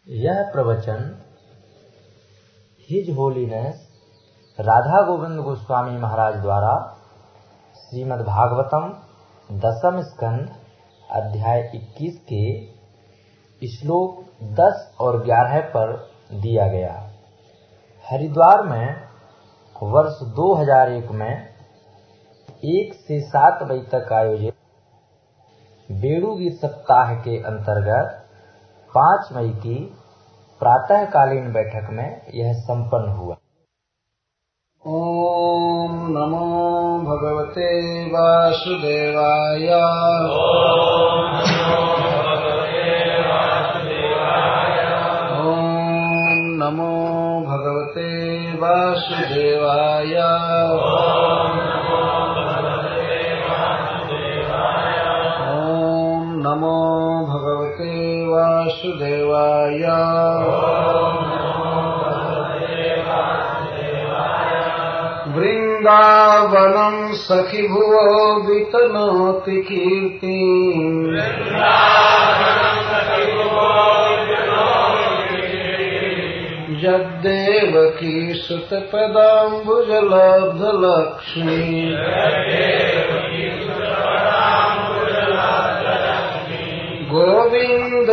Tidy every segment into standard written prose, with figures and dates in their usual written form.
यह प्रवचन His Holiness Radha Govind Goswami Maharaj द्वारा श्रीमद् भागवतम दसम स्कंध अध्याय 21 के श्लोक 10 और 11 पर दिया गया। हरिद्वार में वर्ष 2001 में 1 से 7 बजे तक आयोजित वेणुगीत सप्ताह के अंतर्गत 5 मई की प्रातःकालीन बैठक में यह संपन्न हुआ। ओम नमो भगवते वासुदेवाय। ओम नमो भगवते वासुदेवाय। ओम नमो भगवते वासुदेवाय। वृंदावनं सखि भुवो वितनोति कीर्तिम्। यद्देवकी सुतपदाम्बुजलब्धलक्ष्मी। गोविन्द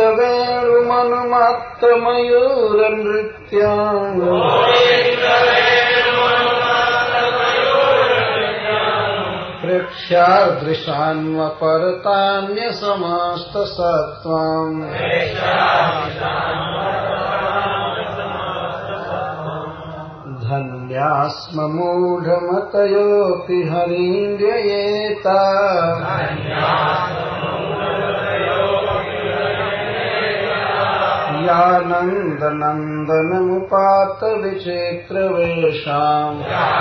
वेणुमनुमत्तमयूरनृत्यम्। प्रेक्ष्यादृशान्वपरतान्यसमस्तसत्त्वम्। धन्यास्म मूढमतयोऽपि हरिं व्ययेता। यानन्दनन्दनमुपात विचित्रवेषाम्।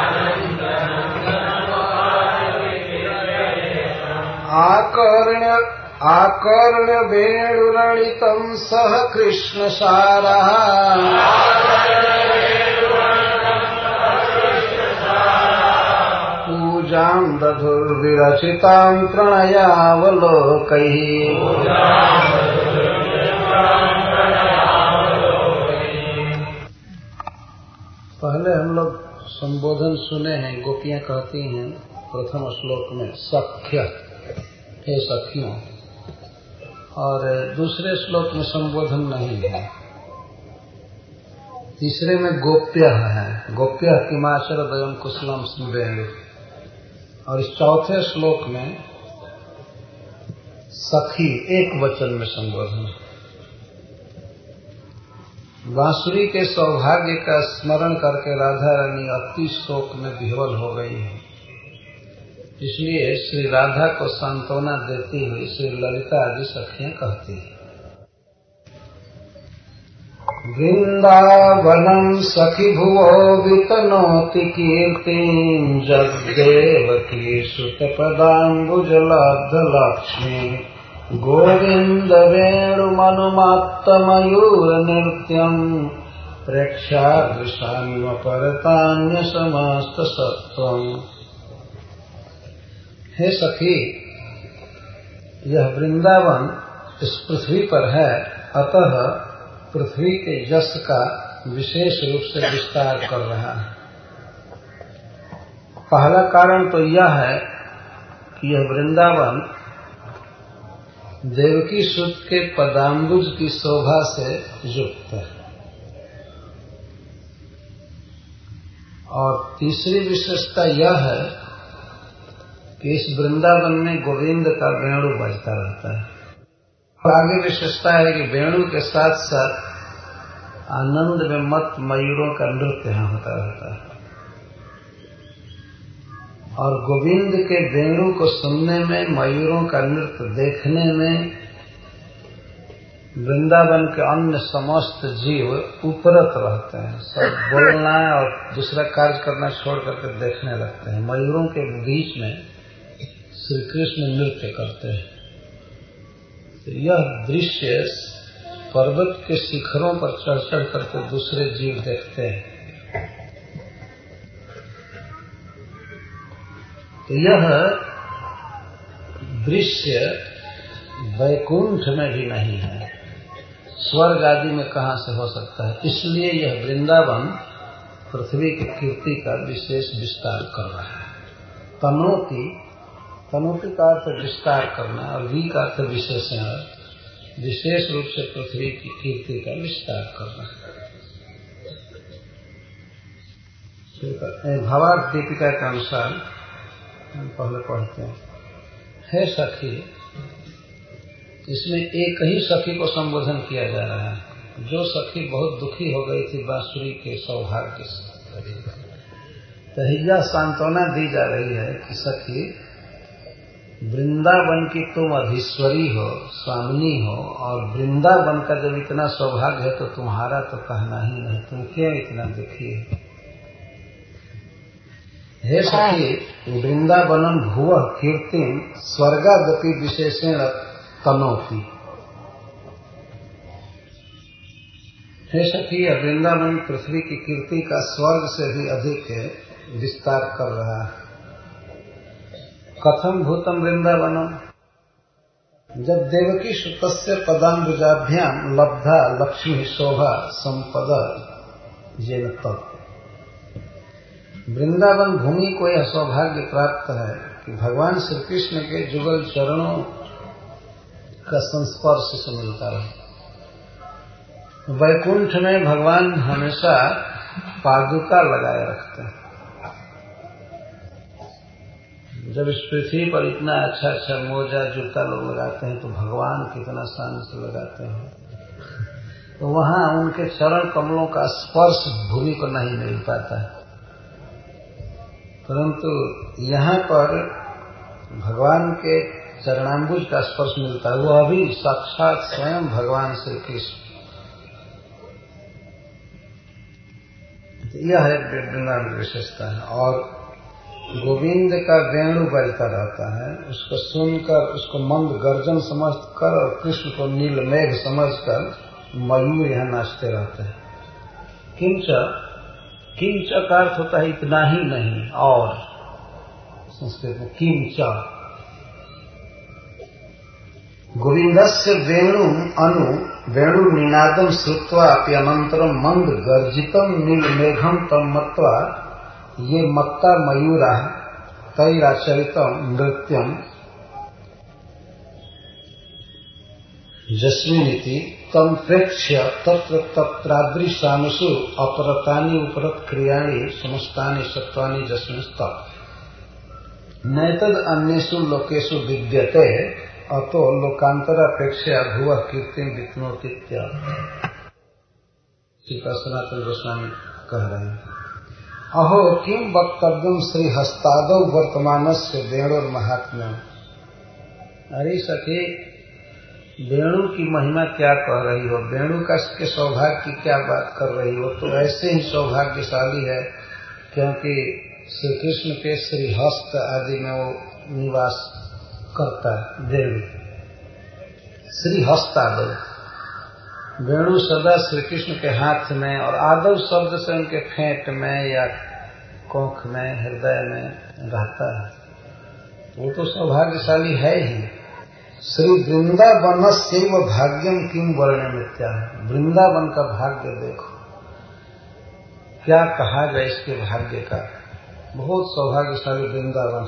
आकर्ण्य वेणुरणितं सह कृष्णसारः। पूजां दधुर्विरचितां प्रणयावलोकैः। पहले हम लोग संबोधन सुने हैं। गोपियां कहती हैं प्रथम श्लोक में सख्य, हे सखियों, और दूसरे श्लोक में संबोधन नहीं है। तीसरे में गोप्य है, गोप्य किमाचर दयम कुशलम स्मृवेणु, और इस चौथे श्लोक में सखी एक वचन में संबोधन। बांसुरी के सौभाग्य का स्मरण करके राधा रानी अति शोक में विह्वल हो गई है। इसलिए श्री राधा को सांत्वना देती हुई श्री ललिता आदि सखियां कहती हैं, वृंदावनं सखि भुवो वितनोति कीर्तिं। जगदेवकी सुतपदाम्बुजलब्धलक्ष्मी। गोविन्द वेणुमनुमत्तमयूरनृत्यम्। प्रेक्ष्यादृशान्वपरतान्यसमस्तसत्त्वम्। हे सखी, यह वृंदावन इस पृथ्वी पर है, अतः पृथ्वी के यश का विशेष रूप से विस्तार कर रहा है। पहला कारण तो यह है कि यह वृंदावन देवकी सुत के पदाम्बुज की शोभा से युक्त है। और तीसरी विशेषता यह है कि इस वृंदावन में गोविंद का वेणु बजता रहता है। और आगे विशेषता है कि वेणु के साथ साथ आनंद में मत मयूरों का नृत्य यहाँ होता रहता है। और गोविंद के वेणु को सुनने में, मयूरों का नृत्य देखने में वृंदावन के अन्य समस्त जीव उपरत रहते हैं। सब बोलना और दूसरा कार्य करना छोड़ करके देखने लगते हैं। मयूरों के बीच में श्री कृष्ण नृत्य करते हैं। तो यह दृश्य पर्वत के शिखरों पर चढ़ चढ़ करके दूसरे जीव देखते हैं। तो यह दृश्य वैकुंठ में भी नहीं है। स्वर्ग आदि में कहां से हो सकता है। इसलिए यह वृंदावन पृथ्वी की कीर्ति का विशेष विस्तार कर रहा है। तनोति का अर्थ विस्तार करना और वी का अर्थ विशेषण, विशेष रूप से पृथ्वी की कीर्ति का विस्तार करना। भावार्थ दीपिका के अनुसार हम पहले पढ़ते हैं। हे सखी, इसमें एक ही सखी को संबोधन किया जा रहा है, जो सखी बहुत दुखी हो गई थी बांसुरी के सौभाग्य से। तहिया सांत्वना दी जा रही है कि सखी, वृंदावन की तुम अधीश्वरी हो, स्वामिनी हो, और वृंदावन का जब इतना सौभाग्य है तो तुम्हारा तो कहना ही नहीं, तुम क्यों इतना दुखी हो। हे सखी, वृंदावनम भुवः कीर्तिम स्वर्गादपि विशेषेण तनोति। हे सखी, वृंदावन पृथ्वी की कीर्ति का स्वर्ग से भी अधिक विस्तार कर रहा है। कथम भूतम वृंदावनम, जब देवकी सुतस्य पदाम्बुजाभ्याम लब्धा लक्ष्मी शोभा संपदा येन तत्। वृंदावन भूमि को यह सौभाग्य प्राप्त है कि भगवान श्री कृष्ण के जुगल चरणों का संस्पर्श से मिलता है। वैकुंठ में भगवान हमेशा पादुका लगाए रखते हैं। जब इस पृथ्वी पर इतना अच्छा अच्छा मोजा जूता लोग लगाते हैं तो भगवान कितना शान से लगाते हैं, तो वहां उनके चरण कमलों का स्पर्श भूमि को नहीं मिल पाता है। परंतु यहाँ पर भगवान के चरणाम्बुज का स्पर्श मिलता है। वो अभी साक्षात स्वयं भगवान श्री कृष्ण। यह है वृंदावन की विशेषता है। और गोविंद का वेणु बजता रहता है, उसको सुनकर उसको मंद गर्जन समझकर और कृष्ण को नील मेघ समझकर मयूर यहाँ नाचते रहते हैं। किंच का अर्थ होता है इतना ही नहीं, और संस्कृत में किंच। गोविंदस्य वेणु अनु वेणु निनादम श्रुत्वा अप्यनंतरम मंद गर्जितम नील मेघम तम मत्वा ये मत्ता मयूरा तैराचरितम नृत्यम जस्मिनिति तम प्रेक्ष्य तत्र तत्रादृशानुषु अपरतानि उपरत क्रियाणि समस्तानि सत्वानि जस्मिंस्तत् नैतद अन्येषु लोकेषु विद्यते अतो लोकांतरापेक्षया भुवः कीर्तिं वित्नोति। सनातन गोस्वामी कह रहे हैं। अहो किं वक्तव्यम श्री हस्तादौ वर्तमानस्य वेणुर महात्म्यम्। अरे सखी, वेणु की महिमा क्या कह रही हो, वेणु का के सौभाग्य की क्या बात कर रही हो। तो ऐसे ही सौभाग्यशाली है क्योंकि श्री कृष्ण के श्री हस्त आदि में वो निवास करता है। वेणु श्री हस्तादौ, वेणु सदा श्री कृष्ण के हाथ में, और आदव शब्द से उनके फेंट में या कोख में हृदय में रहता है। वो तो सौभाग्यशाली है ही। श्री वृंदावन सेव भाग्यम किम वर्णमित्या। वृंदावन का भाग्य देखो, क्या कहा जाए इसके भाग्य का। बहुत सौभाग्यशाली वृंदावन।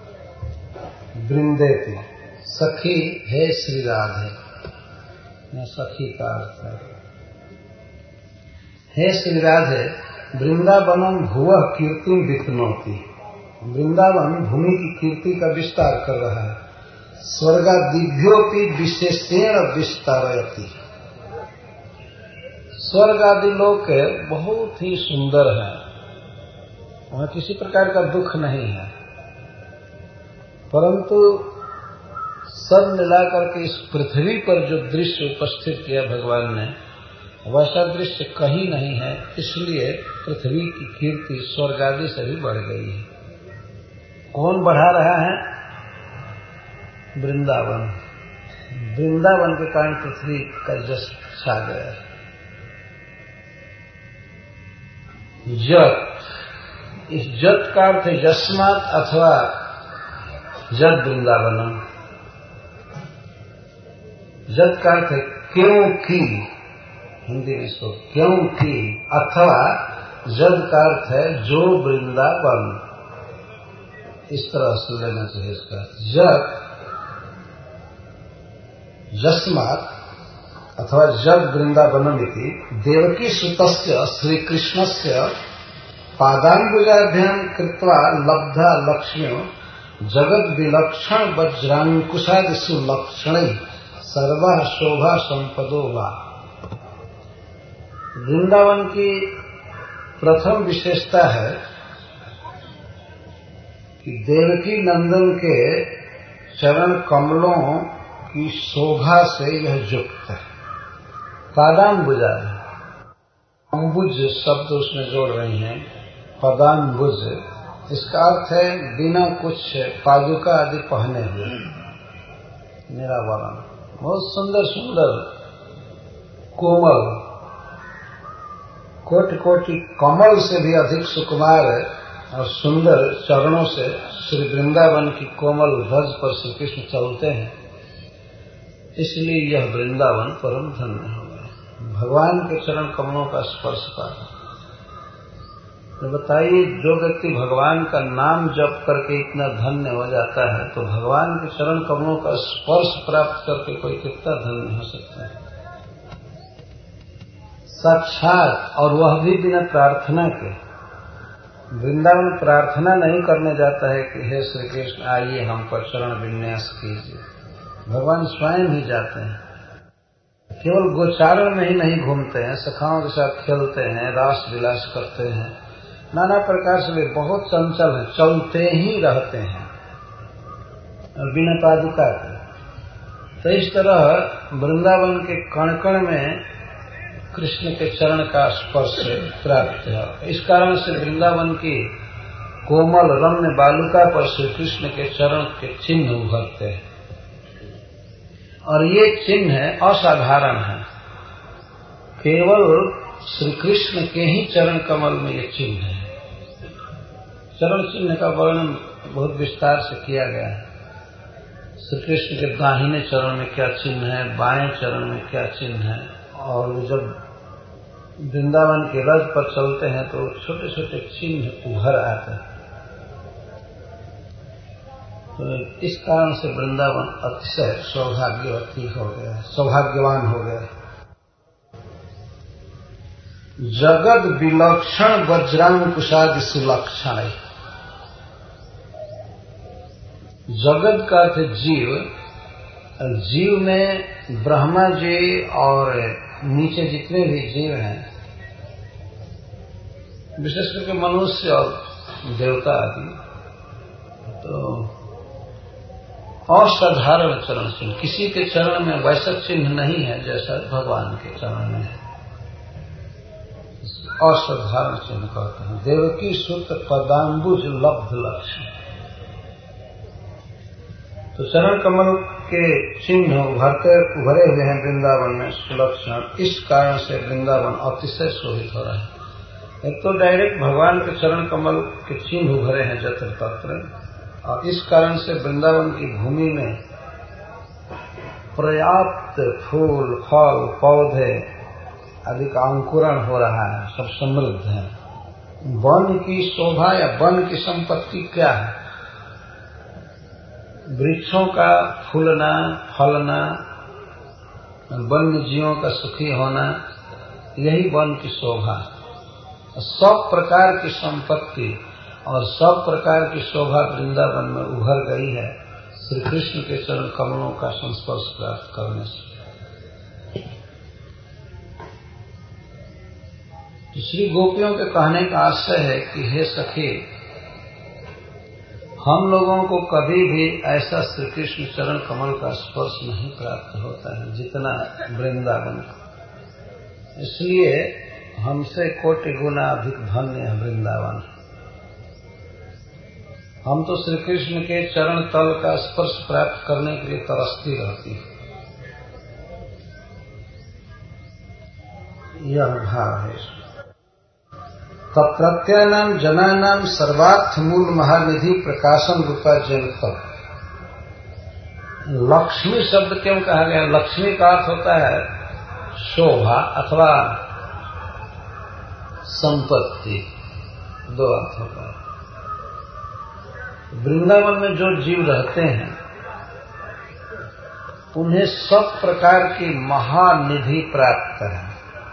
वृंदेति सखी है श्री राधे, सखी का अर्थ है हे श्री राधे। वृंदावनम भुवः कीर्तिं वित्नोति। वृंदावन भूमि की कीर्ति का विस्तार कर रहा है। स्वर्गादिभ्योपि विशेषेण विस्तारयति। स्वर्ग आदि लोक बहुत ही सुंदर है, वहां किसी प्रकार का दुख नहीं है। परंतु सब मिलाकर के इस पृथ्वी पर जो दृश्य उपस्थित किया भगवान ने, वैसा दृश्य कहीं नहीं है। इसलिए पृथ्वी की कीर्ति स्वर्ग आदि से भी बढ़ गई है। कौन बढ़ा रहा है? वृंदावन। वृंदावन के कारण पृथ्वी का जस छा गया। जत, इस जत का अर्थ यस्मात् अथवा जत वृंदावनम। जत का अर्थ क्योंकि, हिंदी में इसको क्योंकि, अथवा जद का अर्थ है जो वृंदावन, इस तरह से लेना चाहिए इसका। जब यस्मात् अथवा जब वृंदावनमिति देवकी सुतस्य श्रीकृष्णस्य पादाम्बुजाभ्याम कृत्वा लब्धा लक्ष्म्यो जगद विलक्षण वज्रांकुशादिषु लक्षणै सर्वा शोभा संपदो वा। वृंदावन की प्रथम विशेषता है कि देवकी नंदन के चरण कमलों की शोभा से यह युक्त है। पादाम्बुजा, अम्बुज शब्द उसमें जोड़ रही हैं, पदाम्बुज, इसका अर्थ है बिना कुछ पादुका आदि पहने हुए, निरावरण। बहुत सुंदर सुंदर कोमल, कोटि कोटि कमल से भी अधिक सुकुमार और सुंदर चरणों से श्री वृंदावन की कोमल ध्वज पर श्री कृष्ण चलते हैं, इसलिए यह वृंदावन परम धन्य हो गया। भगवान के चरण कमलों का स्पर्श पाना। तो बताइए, जो व्यक्ति भगवान का नाम जप करके इतना धन्य हो जाता है, तो भगवान के चरण कमलों का स्पर्श प्राप्त करके कोई कितना धन्य हो सकता है। साक्षात, और वह भी बिना प्रार्थना के। वृंदावन प्रार्थना नहीं करने जाता है कि हे श्री कृष्ण आइए हम पर चरण विन्यास कीजिए। भगवान स्वयं ही जाते हैं। केवल गोचारण में ही नहीं घूमते हैं, सखाओं के साथ खेलते हैं, रास विलास करते हैं, नाना प्रकार से वे बहुत चंचल हैं, चलते ही रहते हैं और बिना पादुका के। तो इस तरह वृंदावन के कण कण में कृष्ण के चरण का स्पर्श प्राप्त है। इस कारण से वृंदावन की कोमल रम्य बालुका पर श्री कृष्ण के चरण के चिन्ह उभरते हैं, और ये चिन्ह असाधारण है। केवल श्री कृष्ण के ही चरण कमल में ये चिन्ह है। चरण चिन्ह का वर्णन बहुत विस्तार से किया गया है। श्री कृष्ण के दाहिने चरण में क्या चिन्ह है, बाएं चरण में क्या चिन्ह है, और जब वृंदावन के रथ पर चलते हैं तो छोटे छोटे चिन्ह उभर आते हैं। तो इस कारण से वृंदावन अतिशय सौभाग्यवती हो गया, सौभाग्यवान हो गया। जगद विलक्षण वज्रांकुशादि सुलक्षण। जगत का अर्थ जीव, जीव में ब्रह्मा जी और नीचे जितने भी जीव हैं, विशेष करके मनुष्य और देवता आदि, तो असाधारण चरण चिन्ह। किसी के चरण में वैसा चिन्ह नहीं है जैसा भगवान के चरण में है। असाधारण चिन्ह कहते हैं। देवकी सुत पदाम्बुज लब्ध लक्ष्य। तो चरण कमल के चिन्ह उभरे हुए हैं वृंदावन में सुलक्षण। इस कारण से वृंदावन अतिशय शोभित हो रहा है। एक तो डायरेक्ट भगवान के चरण कमल के चिन्ह उभरे हैं जत्र तत्र, और इस कारण से वृंदावन की भूमि में पर्याप्त फूल फल पौधे आदि का अंकुरण हो रहा है, सब समृद्ध है। वन की शोभा या वन की संपत्ति क्या है? वृक्षों का फूलना फलना, वन्य जीवों का सुखी होना, यही वन की शोभा। सब प्रकार की संपत्ति और सब प्रकार की शोभा वृंदावन में उभर गई है श्री कृष्ण के चरण कमलों का संस्पर्श प्राप्त करने से। श्री गोपियों के कहने का आशय है कि हे सखी, हम लोगों को कभी भी ऐसा श्री कृष्ण चरण कमल का स्पर्श नहीं प्राप्त होता है जितना वृंदावन का। इसलिए हमसे कोटि गुना अधिक धन्य है वृंदावन। हम तो श्री कृष्ण के चरण तल का स्पर्श प्राप्त करने के लिए तरसती रहती है। यह भाव है। तत्रत्यानां जनानां सर्वार्थ मूल महानिधि प्रकाशन रूपा जनक। लक्ष्मी शब्द क्यों कहा गया? लक्ष्मी का अर्थ होता है शोभा अथवा संपत्ति, दो अर्थों का। वृंदावन में जो जीव रहते हैं उन्हें सब प्रकार की महानिधि प्राप्त है।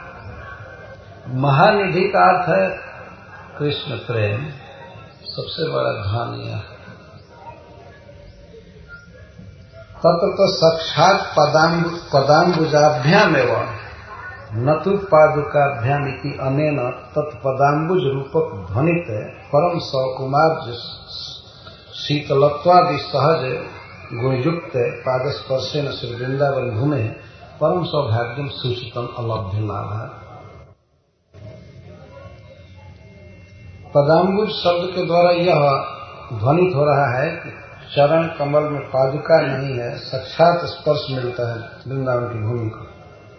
महानिधि का अर्थ है कृष्ण प्रेम, सबसे बड़ा धन यह। तत्र तो साक्षात पदाम्बुजाभ्याम एवं न तु पादुकाभ्याम इति अनेन तत्पदाम्बुज रूपक ध्वनित परम सौकुमार शीतलत्वादि सहज गुणयुक्त पादस्पर्शेन श्री वृंदावन भूमि परम सौभाग्यम सूचितम अलभ्य लाभ। पदाम्बुज शब्द के द्वारा यह ध्वनित हो रहा है कि चरण कमल में पादुका नहीं है, साक्षात स्पर्श मिलता है वृंदावन की भूमि को।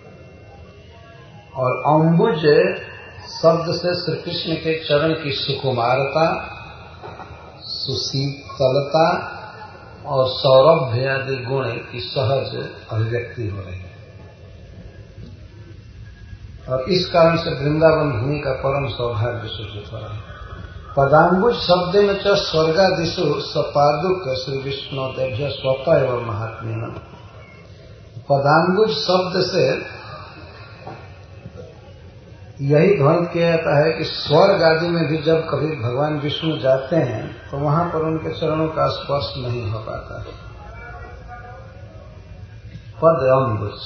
और अम्बुज शब्द से श्री कृष्ण के चरण की सुकुमारता, सुशीतलता और सौरभ्य आदि गुण की सहज अभिव्यक्ति हो रही है। और इस कारण से वृंदावन भूमि का परम सौभाग्य सूचित हो रहा है। पदाम्बुज शब्देन च स्वर्गादिषु सपादुक श्री विष्णुदेभ्य स्वतः एवं महात्म्येन। पदाम्बुज शब्द से यही ध्वनि किया जाता है कि स्वर्ग आदि में भी जब कभी भगवान विष्णु जाते हैं तो वहां पर उनके चरणों का स्पर्श नहीं हो पाता। पद अम्बुज।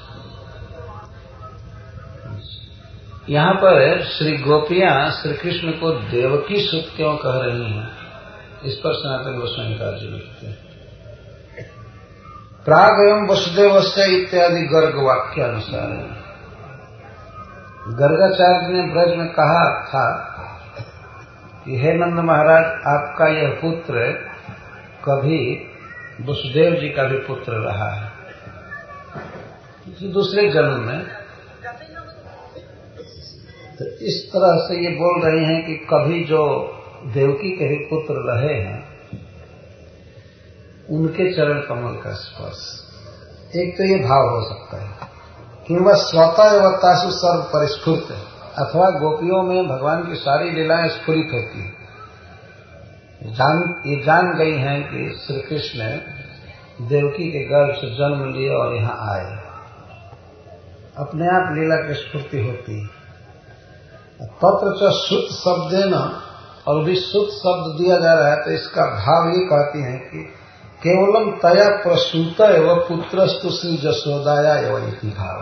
यहाँ पर श्री गोपियां श्री कृष्ण को देवकी सुत क्यों कह रही हैं, इस पर सनातन गोस्वामी जी लिखते हैं। प्राग एवं वसुदेवस्य इत्यादि गर्ग वाक्यानुसार गर्गाचार्य ने ब्रज में कहा था कि हे नंद महाराज, आपका यह पुत्र कभी वसुदेव जी का भी पुत्र रहा है, दूसरे जन्म में। तो इस तरह से ये बोल रहे हैं कि कभी जो देवकी के भी पुत्र रहे हैं उनके चरण कमल का स्पर्श। एक तो ये भाव हो सकता है कि वह स्वतः एवतासु सर्व परिस्फुट, अथवा गोपियों में भगवान की सारी लीलाएं स्फुरित होती है। ये जान गई हैं कि श्री कृष्ण देवकी के गर्भ से जन्म लिए और यहाँ आए, अपने आप लीला की स्फूर्ति होती है। तत्र च सुत शब्देन, और भी सुत शब्द दिया जा रहा है तो इसका भाव ये कहती हैं कि केवलम तया प्रसूत एवं पुत्रस्तु श्री जसोदाया एवं इति भाव।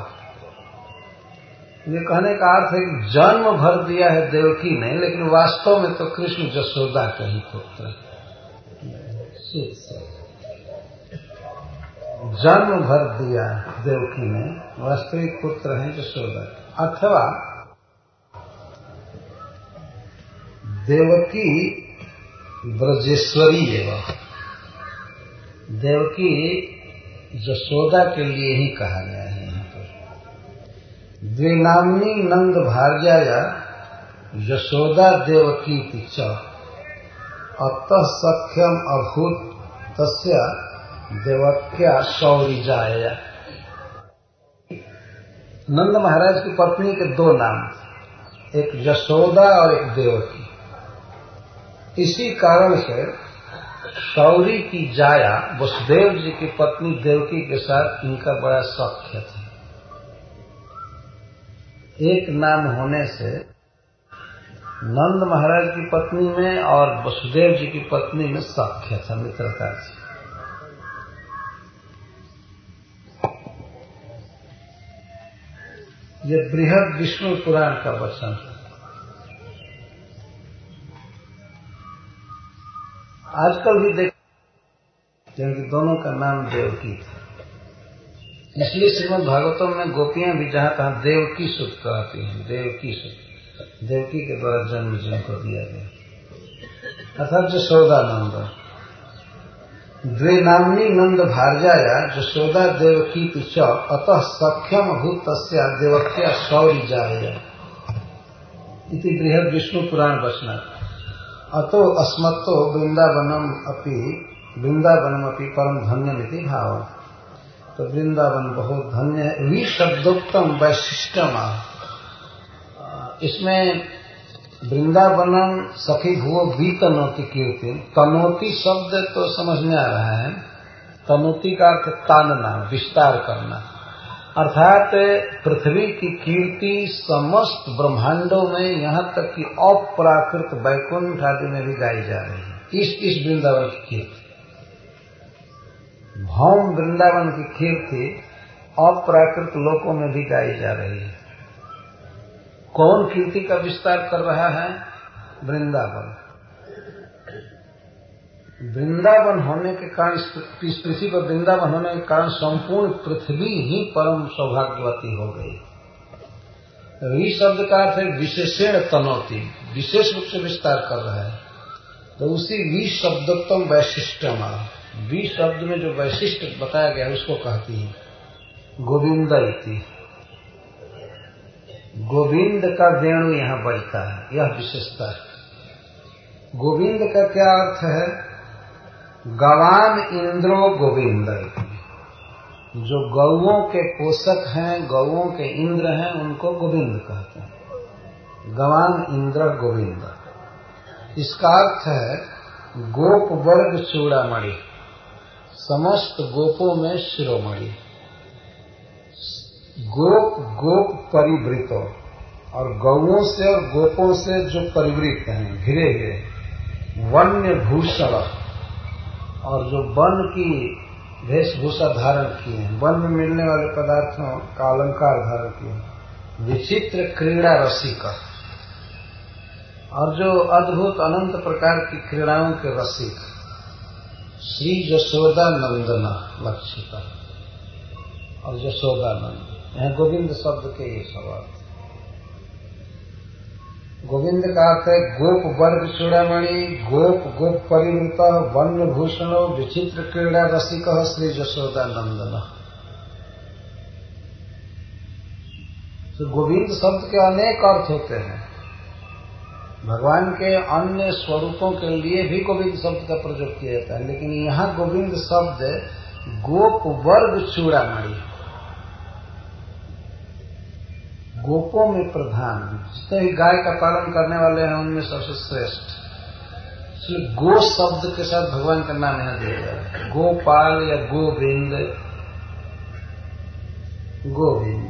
ये कहने का अर्थ है कि जन्म भर दिया है देवकी ने, लेकिन वास्तव में तो कृष्ण जसोदा का ही पुत्र जन्म भर दिया देवकी ने, वास्तविक पुत्र है जसोदा। अथवा देवकी ब्रजेश्वरी एवं, देवकी जसोदा के लिए ही कहा गया है यहाँ पर। द्विनाम्नी नंद भार्याया यशोदा देवकी च अतः सख्यम अभूत तस्या देवक्या शौरिजाया। नंद महाराज की पत्नी के दो नाम, एक यशोदा और एक देवकी। इसी कारण से शौरी की जाया वसुदेव जी की पत्नी देवकी के साथ इनका बड़ा सख्य था। एक नाम होने से नंद महाराज की पत्नी में और वसुदेव जी की पत्नी में सख्य था, मित्रता थी। ये बृहद विष्णु पुराण का वचन है। आजकल भी देख, क्योंकि दोनों का नाम देवकी था, इसलिए श्रीमद् भागवतम में गोपियां भी जहां तहां देवकी सुत कहती हैं। देवकी सुत, देवकी के द्वारा जन्म जिनको दिया गया, अर्थात जसोदा नंद। द्विनाम्नी नंद भार्याया जसोदा देवकी च अतः सख्यम भूत तस्या देवक्या शौरिजाया इति बृहद विष्णु पुराण वचना। अतो अस्मत्तो वृंदावनम अपि परम धन्यमिति भाव। तो वृंदावन बहुत धन्य है। विशब्दोक्तम वैशिष्टम, इसमें वृंदावनम सखी भुवो वितनोति कीर्ति। तनोति शब्द तो समझ में आ रहा है, तनोति का अर्थ तानना, विस्तार करना, अर्थात पृथ्वी की कीर्ति समस्त ब्रह्मांडों में, यहाँ तक कि अप्राकृत वैकुंठ आदि में भी गाई जा रही है। इस वृंदावन की कीर्ति, भौम वृंदावन की कीर्ति अप्राकृत लोकों में भी गाई जा रही है। कौन कीर्ति का विस्तार कर रहा है? वृंदावन। वृंदावन होने के कारण, इस पृथ्वी पर वृंदावन होने के कारण संपूर्ण पृथ्वी ही परम सौभाग्यवती हो गई। वी शब्द का अर्थ है विशेषण तनोति, विशेष रूप से विस्तार कर रहा है। तो उसी वी शब्दोत्तम वैशिष्टम, वी शब्द में जो वैशिष्ट बताया गया उसको कहती है गोविंद इति। गोविंद का वेणु यहाँ बजता है, यह विशेषता है। गोविंद का क्या अर्थ है? गवान इंद्रो गोविंद, जो गौओं के पोषक हैं, गौओं के इंद्र हैं, उनको गोविंद कहते हैं। गवान इंद्र गोविंद, इसका अर्थ है गोप वर्ग चूड़ामणि, समस्त गोपों में शिरोमणि। गोप गोप परिवृतो, और गौओं से और गोपों से जो परिवृत हैं, घिरे हुए, वन्य भूषण, और जो वन की वेशभूषा धारण किए हैं, वन में मिलने वाले पदार्थों का अलंकार धारण किए, विचित्र क्रीड़ा रसिक, और जो अद्भुत अनंत प्रकार की क्रीड़ाओं के रसिक, श्री यशोदा नंदना लक्षिता और यशोदानंद। यहाँ गोविंद शब्द के ये सवाल। गोविंद का अर्थ है गोप वर्ग चूड़ामणि, गोप गोप परिवृत, वन्य भूषणो, विचित्र क्रीड़ा रसिक, श्री यशोदानंदन। तो गोविंद शब्द के अनेक अर्थ होते हैं। भगवान के अन्य स्वरूपों के लिए भी गोविंद शब्द का प्रयोग किया जाता है, लेकिन यहाँ गोविंद शब्द गोप वर्ग चूड़ामणि, गोपों में प्रधान, जितने भी गाय का पालन करने वाले हैं उनमें सबसे श्रेष्ठ। इसलिए गो शब्द के साथ भगवान का नाम यहाँ दिया जाता है, गोपाल या गोविंद। गोविंद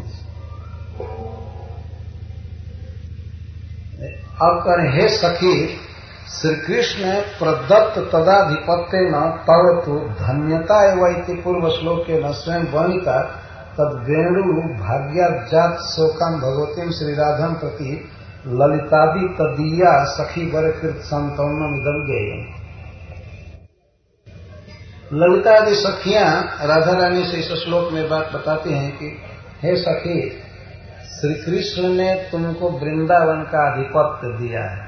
अब करें, हे सखी श्री कृष्ण प्रदत्त तदाधिपत्य न तव तो धन्यता एवं पूर्व श्लोक के न स्वयं वर्णिता तद वेणु भाग्याजात शोकाम भगवतीम श्री राधम प्रति ललितादि तदीया सखी बरकृत संतौनम इदम गेयम। ललिता आदि सखियां राधा रानी से इस श्लोक में बात बताती हैं कि हे सखी, श्री कृष्ण ने तुमको वृंदावन का आधिपत्य दिया है।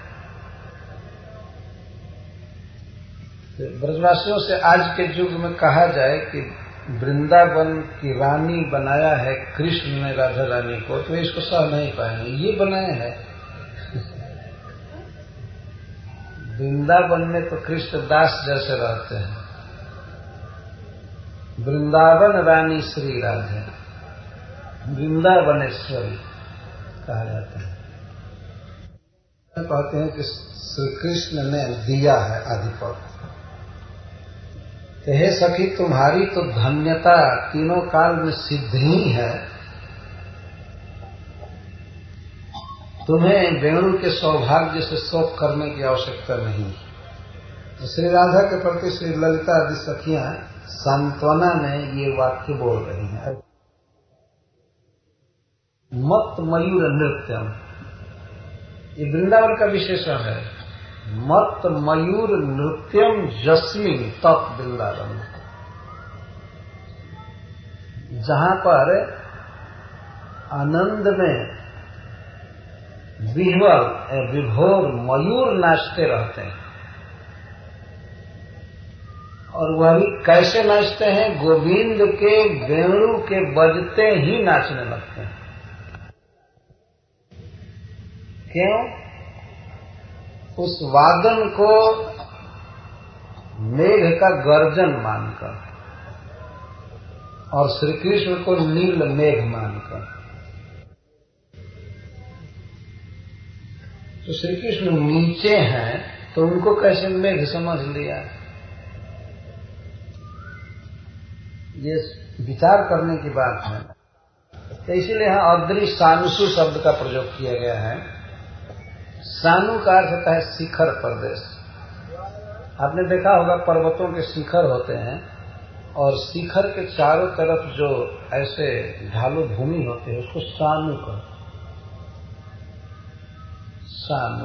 ब्रजवासियों से आज के युग में कहा जाए कि वृंदावन की रानी बनाया है कृष्ण ने राधा रानी को, तो इसको सह नहीं पाएंगे। ये बनाए हैं वृंदावन में तो कृष्ण दास जैसे रहते हैं। वृंदावन रानी श्री राधे, वृंदावनेश्वरी कहा जाता है। कहते हैं कि श्री कृष्ण ने दिया है आधिपत्य। तो हे सखी, तुम्हारी तो धन्यता तीनों काल में सिद्ध ही है। तुम्हें वेणु के सौभाग्य से शोक करने की आवश्यकता नहीं। तो श्री राधा के प्रति श्री ललिता आदि सखियां सांत्वना में ये वाक्य बोल रही हैं। मत मयूर नृत्यम, ये वृंदावन का विशेषण है। मत मयूर नृत्यम जस्मिन तत् वृंदावन, जहां पर आनंद में विह्वल विभोर मयूर नाचते रहते हैं। और वह भी कैसे नाचते हैं? गोविंद के वेणु के बजते ही नाचने लगते हैं। क्यों? उस वादन को मेघ का गर्जन मानकर, और श्री कृष्ण को नील मेघ मानकर। तो श्री कृष्ण नीचे हैं तो उनको कैसे मेघ समझ लिया? ये विचार करने की बात है। तो इसीलिए यहाँ अदृश्य सानुसु शब्द का प्रयोग किया गया है। सानु का अर्थ होता है शिखर प्रदेश। आपने देखा होगा पर्वतों के शिखर होते हैं और शिखर के चारों तरफ जो ऐसे ढालू भूमि होती है उसको सानु कहते हैं। सानु।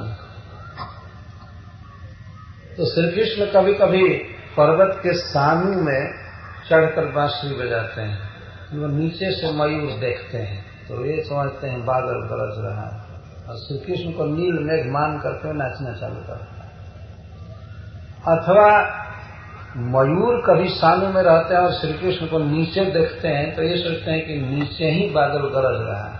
तो श्री कृष्ण कभी कभी पर्वत के सानु में चढ़कर बांसुरी बजाते हैं। वो नीचे से मयूर देखते हैं तो ये समझते हैं बादल गरज रहा है और श्री कृष्ण को नील मेघ मान करके नाचना चालू करते हैं। अथवा मयूर कभी सानु में रहते हैं और श्री कृष्ण को नीचे देखते हैं तो ये सोचते हैं कि नीचे ही बादल गरज रहा है।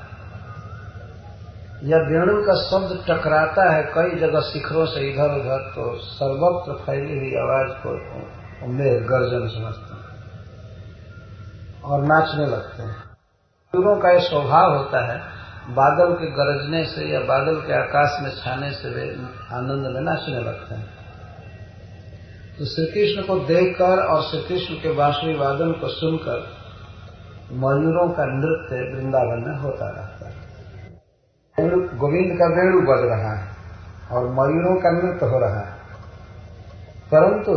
या वेणु का शब्द टकराता है कई जगह शिखरों से इधर उधर तो सर्वत्र फैली हुई आवाज को मेघ गर्जन समझते हैं और नाचने लगते हैं। मयूरों का यह स्वभाव होता है बादल के गरजने से या बादल के आकाश में छाने से वे आनंद में नाचने लगते हैं। तो श्री कृष्ण को देखकर और श्री कृष्ण के बांसुरी वादन को सुनकर मयूरों का नृत्य वृंदावन में होता रहता है। गोविंद का वेणु बज रहा है और मयूरों का नृत्य हो रहा है, परंतु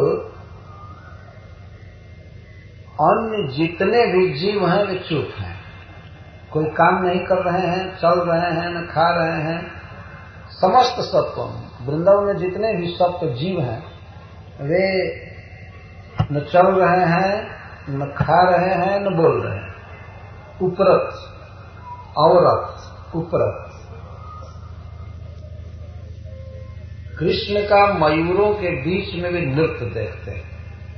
अन्य जितने भी जीव हैं वे चुप हैं। कोई काम नहीं कर रहे हैं, चल रहे हैं, न खा रहे हैं। समस्त सत्व वृंदावन में जितने भी सत्व जीव हैं वे न चल रहे हैं, न खा रहे हैं, न बोल रहे हैं। उपरत अवरत उपरत कृष्ण का मयूरों के बीच में भी नृत्य देखते हैं।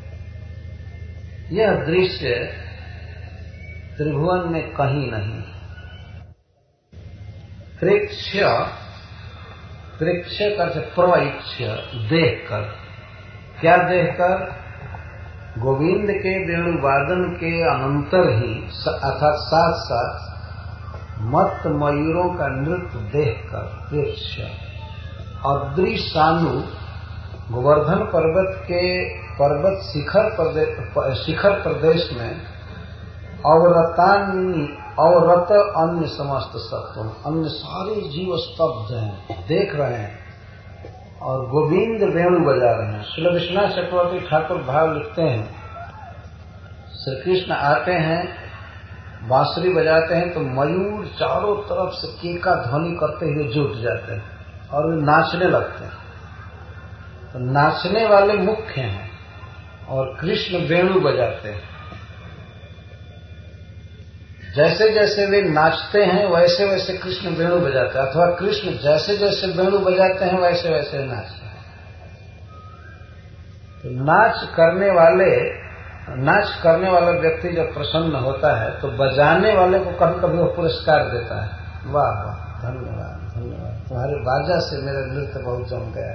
यह दृश्य त्रिभुवन में कहीं नहीं। प्रेक्ष्य करते प्रवैक्ष्य देखकर, क्या देखकर? गोविंद के वेणुवादन के अनंतर ही अर्थात साथ साथ मत्त मयूरों का नृत्य देखकर प्रेक्ष्य। अदृशानु गोवर्धन पर्वत के पर्वत शिखर प्रदेश में अवरत अन्य समस्त सत्व, अन्य सारे जीव स्तब्ध हैं, देख रहे हैं और गोविंद वेणु बजा रहे हैं। श्री विश्वनाथ चक्रवर्ती ठाकुर भाव लिखते हैं, श्री कृष्ण आते हैं बांसुरी बजाते हैं तो मयूर चारों तरफ से केका ध्वनि करते हुए जुट जाते हैं और वे नाचने लगते हैं। तो नाचने वाले मुख्य हैं और कृष्ण वेणु बजाते हैं। जैसे जैसे वे नाचते हैं वैसे वैसे कृष्ण वेणु बजाते हैं, अथवा कृष्ण जैसे जैसे वेणु बजाते हैं वैसे वैसे नाचते हैं। तो नाच करने वाला व्यक्ति जब प्रसन्न होता है तो बजाने वाले को कभी कभी वो पुरस्कार देता है, वाह वाह धन्यवाद धन्यवाद, तुम्हारे बाजा से मेरा नृत्य बहुत जम गया।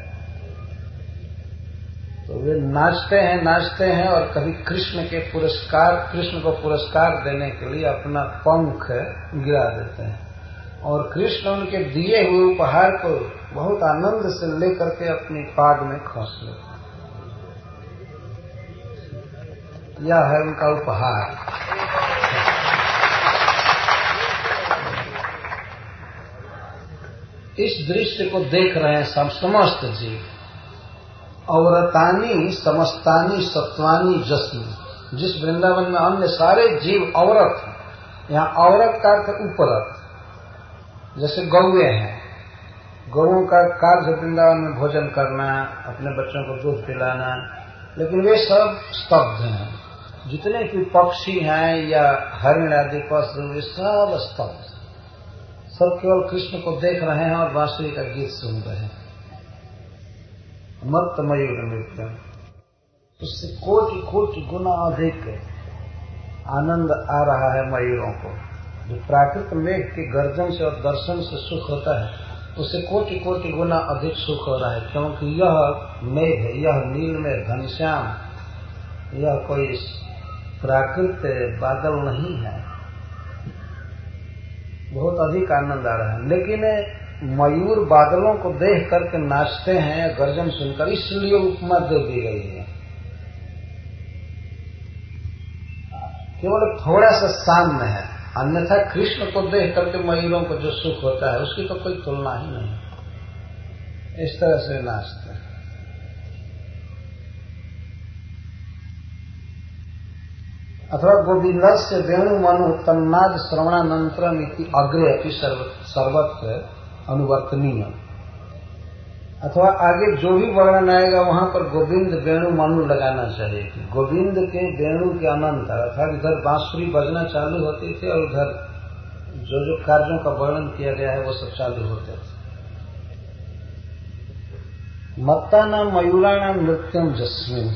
तो वे नाचते हैं और कभी कृष्ण को पुरस्कार देने के लिए अपना पंख गिरा देते हैं और कृष्ण उनके दिए हुए उपहार को बहुत आनंद से लेकर के अपनी पाग में खोस लेते हैं। यह है उनका उपहार। इस दृश्य को देख रहे हैं समस्त जीव। अवरतानी समस्तानी सत्वानी जस्मी, जिस वृंदावन में अन्य सारे जीव अवरत हैं, यहाँ अवरत का अर्थ उपरत। जैसे गौए हैं, गौओं का कार्य वृंदावन में भोजन करना, अपने बच्चों को दूध पिलाना, लेकिन वे सब स्तब्ध हैं। जितने भी पक्षी हैं या हरिण आदि पशु वे सब स्तब्ध, सब केवल कृष्ण को देख रहे हैं और बांसुरी का गीत सुन रहे हैं। मत्त मयूर नृत्य, उससे कोटि कोटि गुना अधिक आनंद आ रहा है मयूरों को। जो प्राकृतिक मेघ के गर्जन से और दर्शन से सुख होता है उससे कोटि कोटि गुना अधिक सुख हो रहा है, क्योंकि यह मेघ, यह नील में घनश्याम, यह कोई प्राकृत बादल नहीं है, बहुत अधिक आनंद आ रहा है। लेकिन मयूर बादलों को देख करके नाचते हैं गर्जन सुनकर, इसलिए उपमा दे दी गई है। केवल थोड़ा सा साम्य है, अन्यथा कृष्ण को देख करके मयूरों को जो सुख होता है उसकी तो कोई तुलना ही नहीं। इस तरह से नाचते हैं। अथवा गोविंदस्य वेणु मनु तन्नाद श्रवणानंतरम इति अग्रे अपि सर्वत्र अनुवर्तनीय। अथवा आगे जो भी वर्णन आएगा वहां पर गोविंद वेणु मनु लगाना चाहिए कि गोविंद के वेणु के अनंतर, अर्थात इधर बांसुरी बजना चालू होती थी और उधर जो जो कार्यों का वर्णन किया गया है वो सब चालू होते थे। मत्ता नाम मयूराणाम नृत्यम जस्मिन,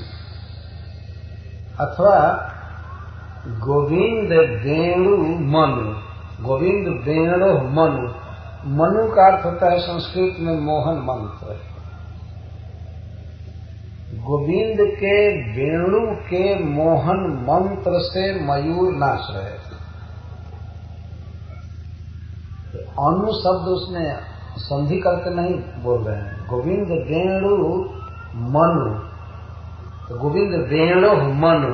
अथवा गोविंद वेणु मनु, गोविंद वेणु मनु, मनु का अर्थ होता है संस्कृत में मोहन मंत्र। गोविंद के वेणु के मोहन मंत्र से मयूर नाच रहे थे। तो अनु शब्द उसमें संधि करके नहीं बोल रहे हैं। गोविंद वेणु मनु, तो गोविंद वेणु मनु,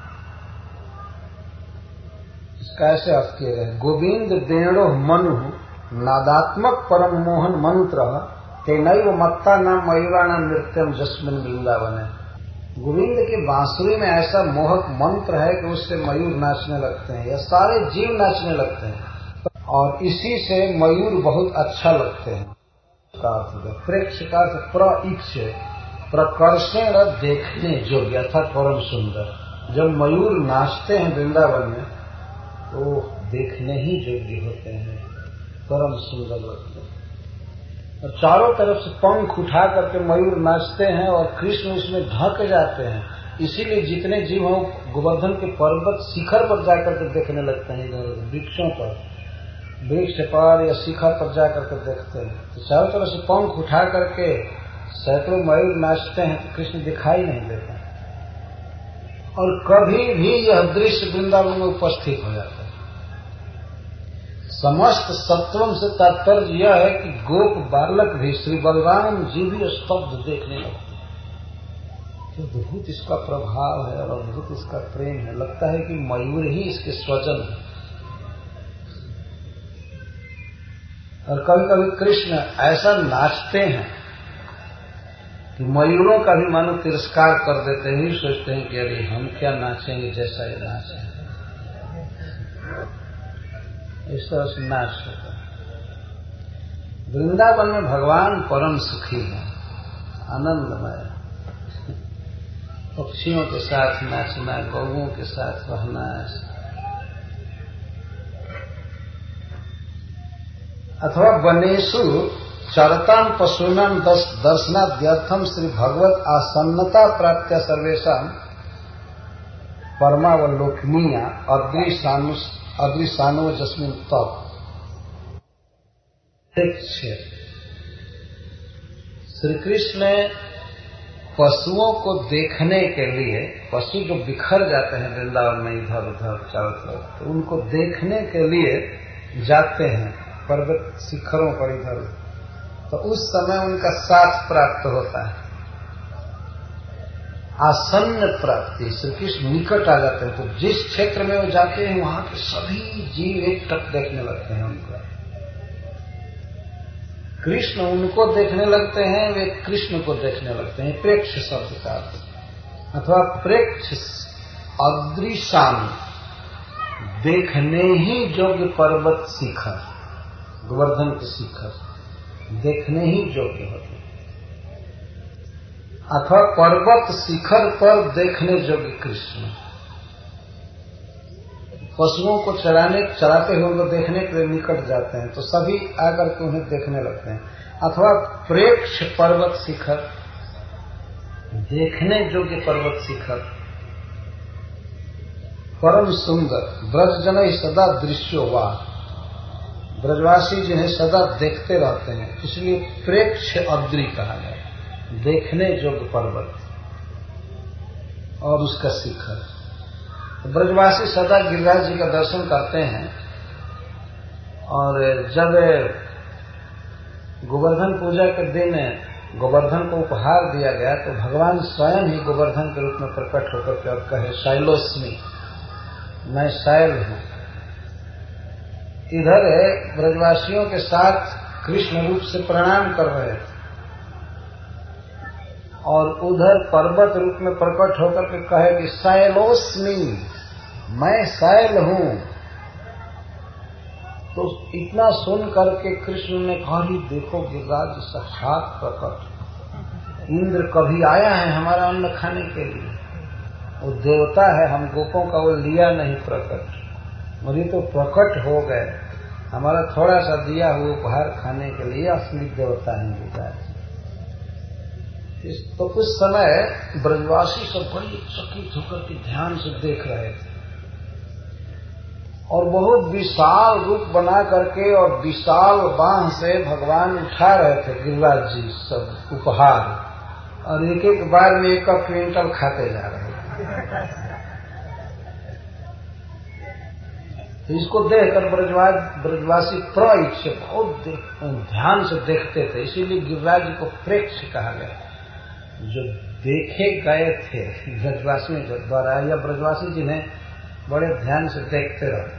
इसका ऐसे अर्थ किए गए। गोविंद वेणु मनु नादात्मक परम मोहन मंत्र तेनैव मत्ता नाम मयूराणाम नृत्यम जस्मिन वृंदावन। गोविंद की बांसुरी में ऐसा मोहक मंत्र है कि उससे मयूर नाचने लगते हैं या सारे जीव नाचने लगते हैं, और इसी से मयूर बहुत अच्छा लगते हैं। प्रेक्ष का प्रइक्ष, प्रकर्षण देखने योग्य अर्थात परम सुंदर। जब मयूर नाचते हैं वृंदावन में तो देखने ही योग्य होते हैं, परम सुंदर लगते हैं। और चारों तरफ से पंख उठा करके मयूर नाचते हैं और कृष्ण उसमें ढक जाते हैं। इसीलिए जितने जीव हों गोवर्धन के पर्वत शिखर पर जाकर के देखने लगते हैं, इधर वृक्षों पर, वृक्ष पर या शिखर पर जाकर के देखते हैं। तो चारों तरफ से पंख उठा करके सैकड़ों मयूर नाचते हैं तो कृष्ण दिखाई नहीं देता। और कभी भी यह दृश्य वृंदावन में उपस्थित हो जाता है। समस्त सत्वम से तात्पर्य यह है कि गोप बालक भी, श्री बलराम जी भी स्तब्ध देखने लगते हैं। तो अद्भुत इसका प्रभाव है और अद्भुत इसका प्रेम है। लगता है कि मयूर ही इसके स्वजन है। और कभी कभी कृष्ण ऐसा नाचते हैं कि मयूरों का भी मानो तिरस्कार कर देते हैं, सोचते हैं कि अरे हम क्या नाचेंगे जैसा ये नाच है। इस तरह से नाच होता है। वृंदावन में भगवान परम सुखी है, आनंदमय। पक्षियों के साथ नाचना, गौओं के साथ रहना। अथवा वनेषु चरताम पशूनां दर्शनाद्यर्थम श्री भगवत आसन्नता प्राप्त्या सर्वेषां परमावलोकनीया अदृशानो जस्मिन तप। श्री कृष्ण ने पशुओं को देखने के लिए, पशु जो बिखर जाते हैं वृंदावन में इधर उधर चारों तरफ, तो उनको देखने के लिए जाते हैं पर्वत शिखरों पर इधर, तो उस समय उनका साथ प्राप्त होता है, आसन्न प्राप्ति। श्री कृष्ण निकट आ जाते हैं तो जिस क्षेत्र में वो जाते हैं वहां के सभी जीव एक टक देखने लगते हैं उनको। कृष्ण उनको देखने लगते हैं, वे कृष्ण को देखने लगते हैं। प्रेक्ष शब्द का अथवा प्रेक्ष अदृशान, देखने ही योग्य पर्वत शिखर, गोवर्धन के शिखर देखने ही योग्य होते हैं। अथवा पर्वत शिखर पर देखने योग्य कृष्ण। पशुओं को चराते हुए उनको देखने के लिए निकट जाते हैं तो सभी आकर के उन्हें देखने लगते हैं। अथवा प्रेक्ष पर्वत शिखर, देखने योग्य पर्वत शिखर, परम सुंदर। ब्रजजन सदा दृश्यो वा, ब्रजवासी जिन्हें सदा देखते रहते हैं, इसलिए प्रेक्ष अद्रि कहा गया, देखने योग्य पर्वत और उसका शिखर। तो ब्रजवासी सदा गिरिराज जी का दर्शन करते हैं। और जब गोवर्धन पूजा के दिन गोवर्धन को उपहार दिया गया तो भगवान स्वयं ही गोवर्धन के रूप में प्रकट होकर के और कहे शैलोस्मी, मैं शैल हूं। इधर ब्रजवासियों के साथ कृष्ण रूप से प्रणाम कर रहे थे और उधर पर्वत रूप में प्रकट होकर के कहे कि शैलोस्मी, मैं शैल हूं। तो इतना सुन करके कृष्ण ने कहा, देखो गिरिराज साक्षात प्रकट, इंद्र कभी आया है हमारा अन्न खाने के लिए, वो देवता है, हम गोपों का वो लिया नहीं प्रकट, मुझे तो प्रकट हो गए, हमारा थोड़ा सा दिया हुआ उपहार खाने के लिए असली देवता है गिरिराज। तो कुछ समय ब्रजवासी सब बड़ी चकित होकर के ध्यान से देख रहे थे और बहुत विशाल रूप बना करके और विशाल बांह से भगवान उठा रहे थे गिरिराज जी सब उपहार, और एक एक बार में 1 क्विंटल खाते जा रहे थे। इसको देखकर ब्रजवासी प्रइच्छ बहुत ध्यान से देखते थे, इसीलिए गिरिराज जी को प्रेक्ष कहा गया, जो देखे गए थे ब्रजवासियों के द्वारा, या ब्रजवासी जिन्हें बड़े ध्यान से देखते रहते।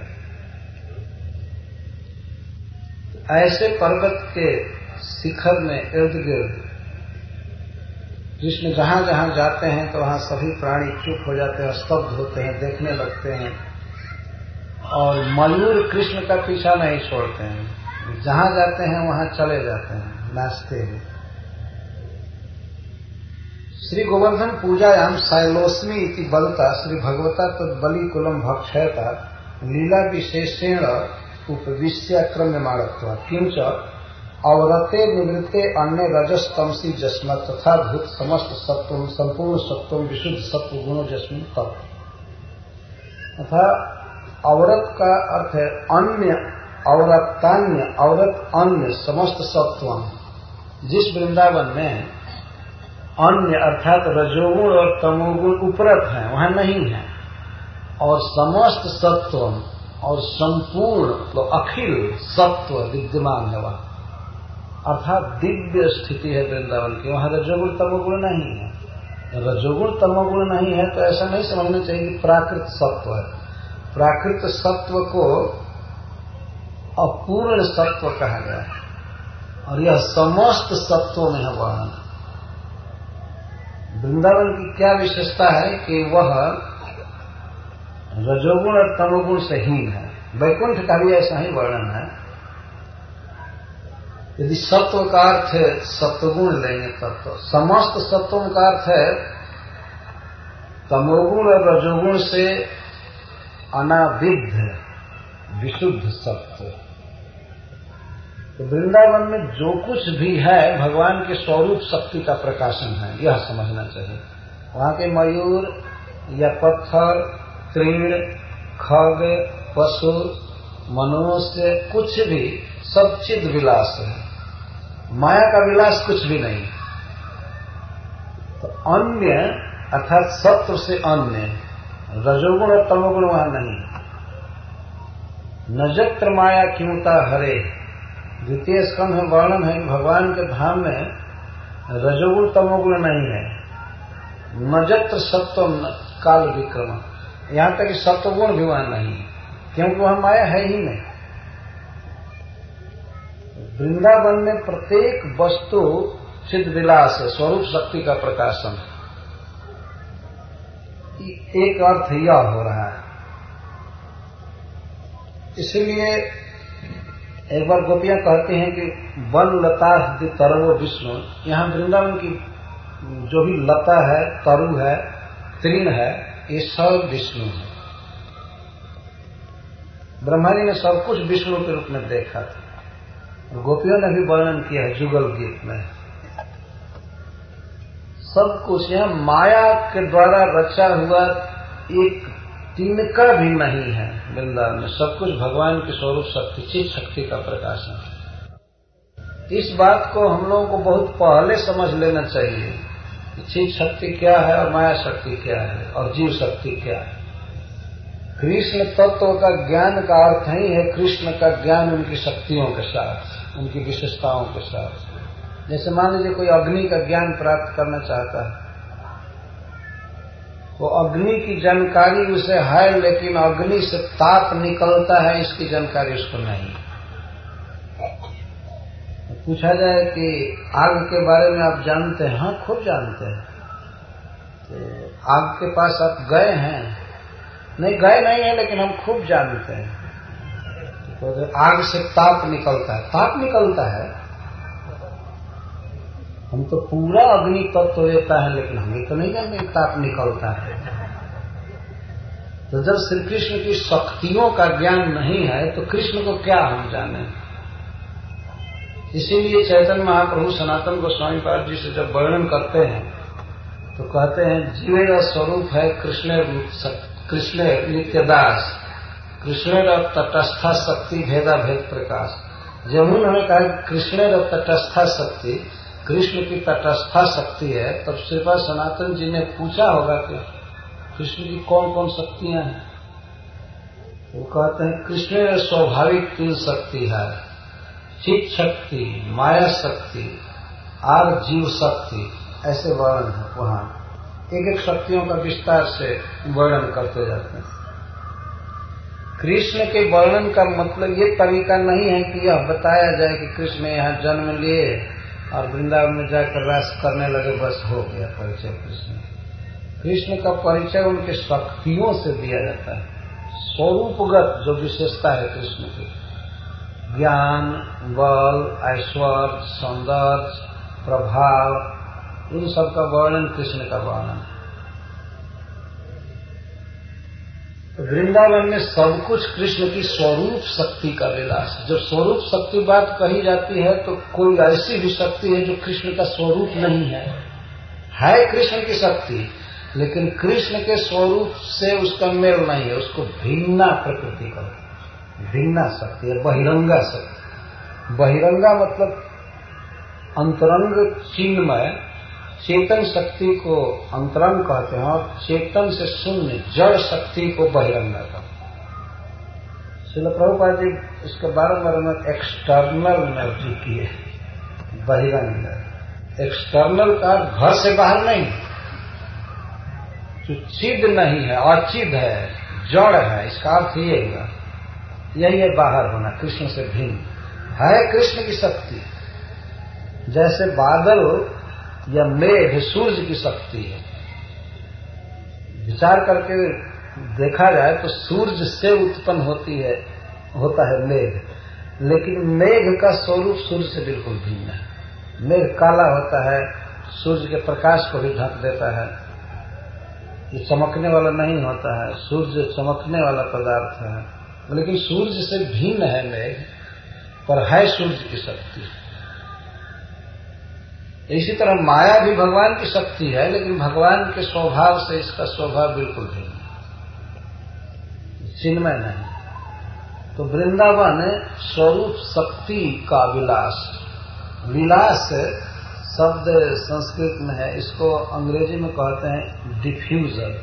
ऐसे पर्वत के शिखर में इर्द गिर्द कृष्ण जहां जहां जाते हैं तो वहां सभी प्राणी चुप हो जाते हैं, स्तब्ध होते हैं, देखने लगते हैं। और मयूर कृष्ण का पीछा नहीं छोड़ते हैं, जहां जाते हैं वहां चले जाते हैं, नाचते हैं। श्री गोवर्धन पूजायाम शैलोस्मी इति बलता श्री भगवता तद्बली कुलम भक्षयता लीला विशेषेण उपविश्याक्रम्यमाणत्वा किंच अवरते निवृत्ते अन्य रजस तमसी जस्म तथा भूत समस्त सत्व संपूर्ण सत्व विशुद्ध सत्व गुणों जस्मिन तप। तथा अवरत का अर्थ है अन्य, अवरतान्य, अवरत अन्य समस्त सत्व। जिस वृंदावन में अन्य अर्थात रजोगुण और तमोगुण उपरत हैं वहां नहीं है, और समस्त सत्व और संपूर्ण तो अखिल सत्व विद्यमान है वहां, अर्थात दिव्य स्थिति है वृंदावन की, वहां रजोगुण तमोगुण नहीं है। रजोगुण तमोगुण नहीं है तो ऐसा नहीं समझना चाहिए कि प्राकृत सत्व है। प्राकृत सत्व को अपूर्ण सत्व कहा गया है, और यह समस्त सत्वों में है वर्णन। वृंदावन की क्या विशेषता है कि वह रजोगुण और तमोगुण से हीन है। वैकुंठ का भी ऐसा ही वर्णन है। यदि सत्व का अर्थ सत्वगुण लेंगे तब तो समस्त सत्वों का अर्थ है तमोगुण और रजोगुण से अनाविद्ध विशुद्ध सत्व। तो वृंदावन में जो कुछ भी है भगवान के स्वरूप शक्ति का प्रकाशन है, यह समझना चाहिए। वहां के मयूर या पत्थर, तृण, खग, पशु, मनुष्य, कुछ भी सब चिद विलास है, माया का विलास कुछ भी नहीं। तो अन्य अर्थात सत्व से अन्य, रजोगुण और तमोगुण वहां नहीं। नजत्र माया क्योंता हरे, द्वितीय स्कंध में वर्णन है भगवान के धाम में रजोगुण तमोगुण नहीं है। नजत्र सत्व काल विक्रम, यहां तक कि सत्वगुण भी वहां नहीं है, क्योंकि वहां माया है ही नहीं। वृंदावन में प्रत्येक वस्तु चिद विलास है, स्वरूप शक्ति का प्रकाशन। एक अर्थ यह हो रहा है। इसलिए एक बार गोपियां कहती हैं कि वन लता तरु विष्णु, यहां वृंदावन की जो भी लता है, तरु है, तृण है, ये सब विष्णु है। ब्रह्मा जी ने सब कुछ विष्णु के रूप में देखा था, गोपियों ने भी वर्णन किया है जुगल गीत में। सब कुछ यह माया के द्वारा रचा हुआ एक तिनका भी नहीं है वृंदावन में, सब कुछ भगवान की स्वरूप शक्ति, चित शक्ति का प्रकाशन है। इस बात को हम लोगों को बहुत पहले समझ लेना चाहिए कि चित शक्ति क्या है और माया शक्ति क्या है और जीव शक्ति क्या है। कृष्ण तत्व का ज्ञान का अर्थ ही है कृष्ण का ज्ञान उनकी शक्तियों के साथ, उनकी विशेषताओं के साथ। जैसे मान लीजिए कोई अग्नि का ज्ञान प्राप्त करना चाहता है, तो अग्नि की जानकारी उसे है, लेकिन अग्नि से ताप निकलता है इसकी जानकारी उसको नहीं। पूछा जाए कि आग के बारे में आप जानते हैं? हाँ, खूब जानते हैं। तो आग के पास आप गए हैं? नहीं, गए नहीं है, लेकिन हम खूब जानते हैं। तो आग से ताप निकलता है, ताप निकलता है। हम तो पूरा अग्नि तत्व देता है, लेकिन हमें तो नहीं जानते ताप निकलता है। तो जब श्री कृष्ण की शक्तियों का ज्ञान नहीं है तो कृष्ण को क्या हम जाने। इसीलिए चैतन्य महाप्रभु सनातन गोस्वामी पाद जी से जब वर्णन करते हैं तो कहते हैं जीवेर स्वरूप है कृष्ण नित्यदास, कृष्ण तटस्था शक्ति भेदा भेद प्रकाश। जब उन्होंने कहा कृष्ण तटस्था शक्ति, कृष्ण की तटस्था शक्ति है, तब श्रीपाद सनातन जी ने पूछा होगा कि कृष्ण की कौन कौन शक्तियां हैं। वो कहते हैं कृष्ण स्वाभाविक 3 शक्ति है, चित शक्ति, माया शक्ति और जीव शक्ति। ऐसे वर्णन है, वहां एक एक शक्तियों का विस्तार से वर्णन करते जाते हैं। कृष्ण के वर्णन का मतलब ये तरीका नहीं है कि यह बताया जाए कि कृष्ण यहाँ जन्म लिए और वृंदावन में जाकर रास करने लगे, बस हो गया परिचय कृष्ण। कृष्ण का परिचय उनके शक्तियों से दिया जाता है, स्वरूपगत जो विशेषता है कृष्ण की, ज्ञान, बल, ऐश्वर्य, सौंदर्य, प्रभाव, इन सब का वर्णन कृष्ण का वर्णन। तो वृंदावन में सब कुछ कृष्ण की स्वरूप शक्ति का विलास। जब स्वरूप शक्ति बात कही जाती है तो कोई ऐसी भी शक्ति है जो कृष्ण का स्वरूप नहीं है कृष्ण की शक्ति, लेकिन कृष्ण के स्वरूप से उसका मेल नहीं है, उसको भिन्ना प्रकृति का, भिन्ना शक्ति है, बहिरंगा शक्ति। बहिरंगा मतलब अंतरंग चिन्मय, चेतन शक्ति को अंतरंग कहते हैं और चेतन से शून्य जड़ शक्ति को बहिरंगा कहते हैं। श्रील प्रभुपाद जी इसके बारंबार में एक्सटर्नल एनर्जी की है, बहिरंग। एक्सटर्नल का घर से बाहर नहीं, जो चिद नहीं है, अचिद है, जड़ है, इसका अर्थ ये हुआ, यही है बाहर होना, कृष्ण से भिन्न है कृष्ण की शक्ति। जैसे बादल या मेघ सूर्य की शक्ति है, विचार करके देखा जाए तो सूर्य से उत्पन्न होता है मेघ, लेकिन मेघ का स्वरूप सूर्य से बिल्कुल भिन्न है। मेघ काला होता है, सूर्य के प्रकाश को भी ढक देता है, ये चमकने वाला नहीं होता है, सूर्य चमकने वाला पदार्थ है, लेकिन सूर्य से भिन्न है मेघ, पर है सूर्य की शक्ति। इसी तरह माया भी भगवान की शक्ति है, लेकिन भगवान के स्वभाव से इसका स्वभाव बिल्कुल भिन्न है, चिन्मय नहीं। तो वृंदावन स्वरूप शक्ति का विलास। विलास शब्द संस्कृत में है, इसको अंग्रेजी में कहते हैं डिफ्यूजल।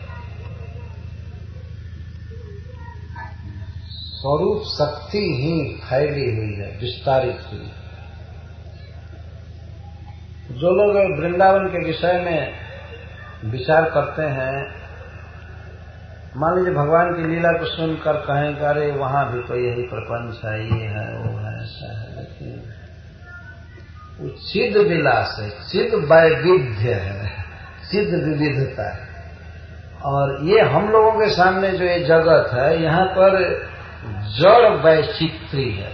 स्वरूप शक्ति ही फैली हुई है, विस्तारित हुई। जो लोग वृंदावन के विषय में विचार करते हैं, मान लीजिए भगवान की लीला को सुनकर कहें कि अरे वहां भी तो यही प्रपंच है, ये है, वो है, ऐसा है, लेकिन वो चिद विलास है, चिद वैविध्य है, चिद विविधता है। और ये हम लोगों के सामने जो ये जगत है, यहाँ पर जड़ वैचित्री है,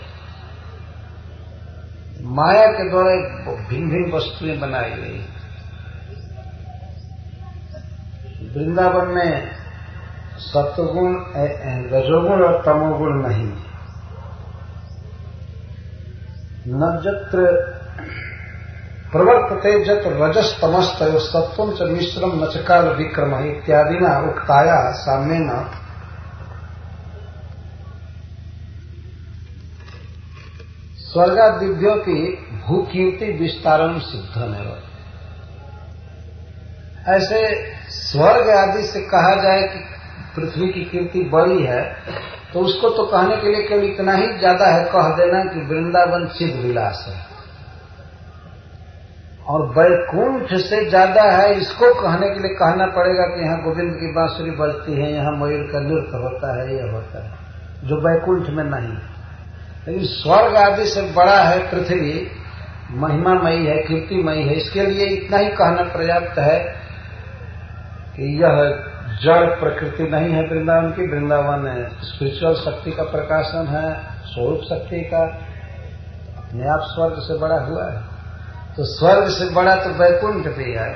माया के द्वारा भिन्न भिन्न वस्तुएं बनाई गई। वृंदावन में सत्वगुण, रजोगुण और तमोगुण नहीं। नजत्र प्रवर्तते जत रजस तमस्तयो सत्वं च मिश्रम नचकाल विक्रम इत्यादि न उक्ताया साम्येन स्वर्गादिव्यों की भूकीर्ति विस्तारण सिद्धन है। ऐसे स्वर्ग आदि से कहा जाए कि पृथ्वी की कीर्ति बड़ी है, तो उसको तो कहने के लिए केवल इतना ही ज्यादा है, कह देना कि वृंदावन चिद विलास है। और वैकुंठ से ज्यादा है, इसको कहने के लिए कहना पड़ेगा कि यहाँ गोविंद की बांसुरी बजती है, यहाँ मयूर का नृत्य होता है, यह होता है, जो वैकुंठ में नहीं। लेकिन स्वर्ग आदि से बड़ा है पृथ्वी, महिमामयी है, कीर्तिमयी है। इसके लिए इतना ही कहना पर्याप्त है कि यह जड़ प्रकृति नहीं है वृंदावन की। वृंदावन स्पिरिचुअल शक्ति का प्रकाशन है, स्वरूप शक्ति का, अपने आप स्वर्ग से बड़ा हुआ है। तो स्वर्ग से बड़ा तो वैकुंठ भी है,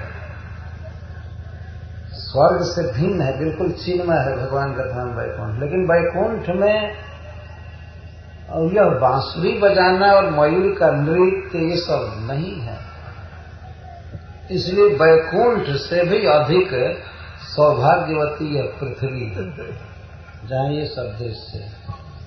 स्वर्ग से भिन्न है, बिल्कुल चिन्मय है भगवान का धाम वैकुंठ। लेकिन वैकुंठ में और यह बांसुरी बजाना और मयूर का नृत्य ये सब नहीं है। इसलिए वैकुंठ से भी अधिक सौभाग्यवती है पृथ्वी, जहाँ ये सब दृश्य है।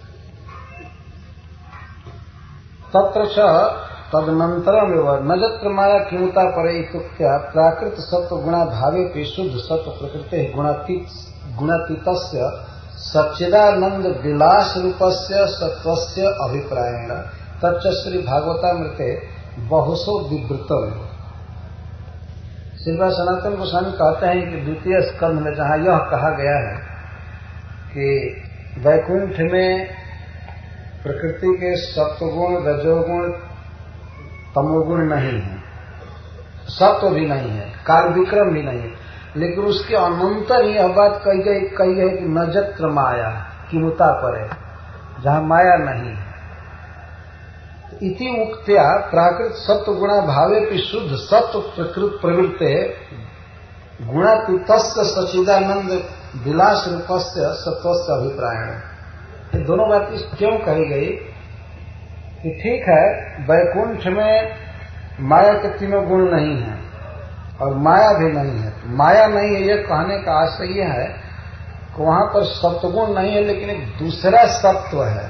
तत्र च तदनंतरम न जत्र माया किमुता परे इत्युक्त्या प्राकृत सत्व गुणा भावे पे शुद्ध सत्व प्रकृते गुणातीतस्य सच्चिदानंद विलास रूपस्य सत्वस्य अभिप्रायेण तच्च श्री भागवतामृते बहुसो विवृतम। श्रीवास सनातन गोस्वामी कहते हैं कि द्वितीय स्कंध में जहाँ यह कहा गया है कि वैकुंठ में प्रकृति के सत्वगुण, रजोगुण, तमोगुण नहीं है, सत्व भी नहीं है, काल विक्रम भी नहीं है, लेकिन उसके अनंतर यह बात कही है कि न जत्र माया किमुता परे, जहाँ माया नहीं है। इति उक्त्या प्राकृत सत्व गुणा भावे भी शुद्ध सत्व प्रकृत प्रवृत्ते गुणातीतस्य सच्चिदानंद विलास रूपस्य सत्वस्य अभिप्रायण। ये दोनों बात क्यों कही गई कि ठीक है वैकुंठ में माया के तीनों गुण नहीं है और माया भी नहीं है। माया नहीं है यह कहने का आशय यह है कि वहां पर सत्वगुण नहीं है, लेकिन एक दूसरा सत्व है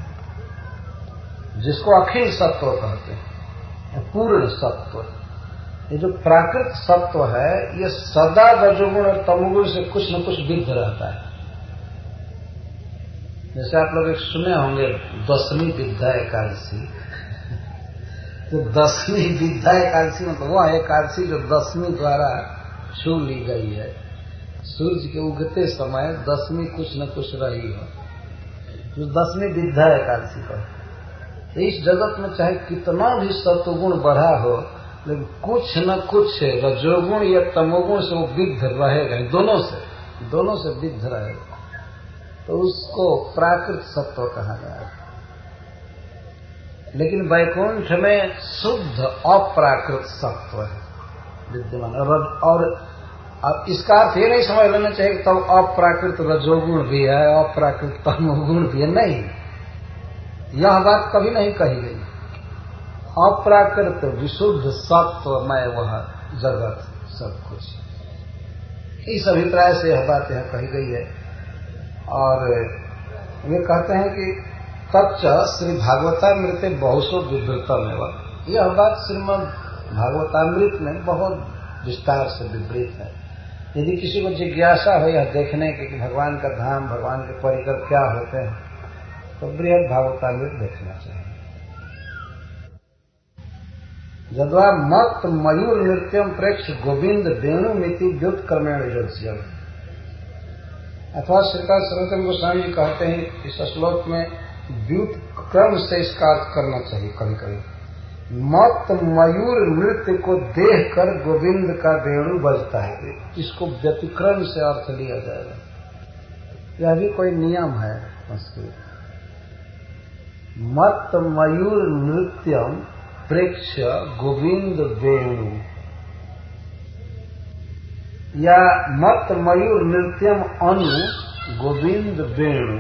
जिसको अखिल सत्व कहते हैं, पूर्ण सत्व। ये जो प्राकृत सत्व है ये सदा रजोगुण और तमोगुण से कुछ न कुछ विद्ध रहता है। जैसे आप लोग एक सुने होंगे 10वीं विद्या एकादशी, तो 10वीं विद्या एकादशी मतलब वह एकादशी जो 10वीं द्वारा छू ली गई है। सूर्य के उगते समय 10वीं कुछ न कुछ रही हो, जो 10वीं विद्या एकादशी पर। इस जगत में चाहे कितना भी सत्वगुण बढ़ा हो, लेकिन कुछ न कुछ रजोगुण या तमोगुण से वो विद्ध रहेगा, दोनों से विद्ध रहेगा, तो उसको प्राकृत सत्व कहा गया। लेकिन वैकुंठ में शुद्ध अप्राकृत सत्व है विद्यमान। और अब इसका अर्थ ये नहीं समझ लेना चाहिए तब अप्राकृत रजोगुण भी है, अप्राकृत तमोगुण भी है, नहीं, यह बात कभी नहीं कही गई। अप्राकृत विशुद्ध सत्वमय वह जगत सब कुछ, इस अभिप्राय से यह बात यहाँ कही गई है। और वे कहते हैं कि तच्च श्री भागवतामृत बहुसो विवृतम है। यह बात श्रीमद् भागवतामृत में बहुत विस्तार से विवृत है। यदि किसी को जिज्ञासा हो यह देखने की कि भगवान का धाम, भगवान के परिकर क्या होते हैं, तो बृहद भागवतामृत देखना चाहिए। जद्वा मत मयूर नृत्यम प्रेक्ष गोविंद वेणुमिति व्युत्क्रमेण योज्यम। अथवा श्रीपाद सनातन गोस्वामी जी कहते हैं इस श्लोक में व्युत्क्रम से इसका अर्थ करना चाहिए। कभी कभी मत मयूर नृत्य को देखकर गोविंद का वेणु बजता है, इसको व्यतिक्रम से अर्थ लिया जाएगा। यह भी कोई नियम है संस्कृत। मत मयूर नृत्यम प्रेक्ष्य गोविंद वेणु, या मत मयूर नृत्यम अनु गोविंद वेणु,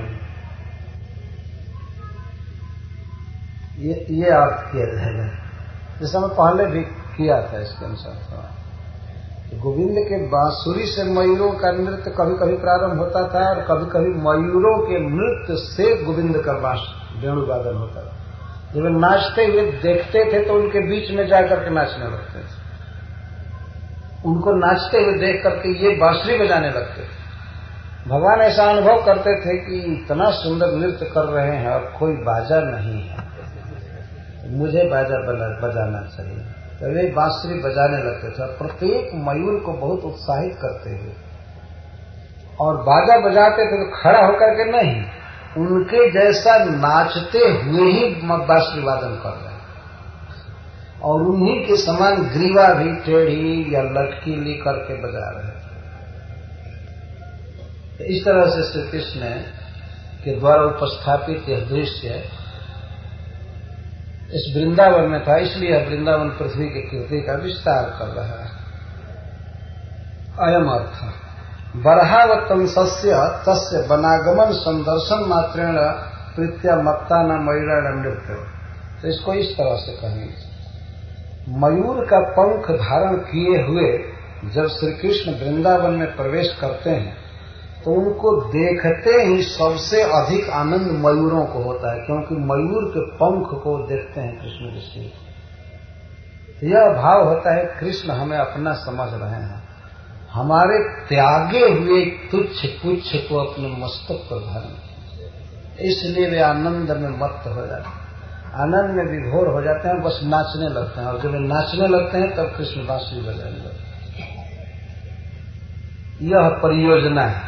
ये अर्थ किया जाएगा। जैसा मैं पहले भी किया था इसके अनुसार। तो गोविंद के बांसुरी से मयूरों का नृत्य कभी कभी प्रारंभ होता था और कभी कभी मयूरों के नृत्य से गोविंद का वेणु वादन होता था। जब नाचते हुए देखते थे तो उनके बीच में जाकर के नाचने लगते थे, उनको नाचते हुए देख करके ये बांसुरी बजाने लगते थे। भगवान ऐसा अनुभव करते थे कि इतना सुंदर नृत्य कर रहे हैं और कोई बाजा नहीं है, मुझे बाजा बजाना चाहिए। तो वे बांसुरी बजाने लगते थे, प्रत्येक मयूर को बहुत उत्साहित करते हुए, और बाजा बजाते थे तो खड़ा होकर के नहीं, उनके जैसा नाचते हुए ही बांसुरी वादन कर रहे हैं, और उन्हीं के समान ग्रीवा भी टेढ़ी या लटकी ली करके बजा रहे हैं। इस तरह से श्री कृष्ण के द्वारा उपस्थापित यह दृश्य इस वृंदावन में था, इसलिए वृंदावन पृथ्वी की कीर्ति का विस्तार कर रहा है। अयम अर्थ बरहावतंसस्य तस्य वनागमन संदर्शन मात्रेण प्रीत्या मत्ता न मयूराण नृत्य। तो इसको इस तरह से कहेंगे, मयूर का पंख धारण किए हुए जब श्री कृष्ण वृंदावन में प्रवेश करते हैं तो उनको देखते ही सबसे अधिक आनंद मयूरों को होता है, क्योंकि मयूर के पंख को देखते हैं कृष्ण के श्री। यह भाव होता है कृष्ण हमें अपना समझ रहे हैं, हमारे त्यागे हुए तुच्छ पुच्छ को अपने मस्तक पर धारण, इसलिए वे आनंद में मत्त हो जाते हैं, आनंद में विभोर हो जाते हैं, बस नाचने लगते हैं। और जब वे नाचने लगते हैं तब कृष्ण बांसुरी बजाने लगते हैं। यह परियोजना है।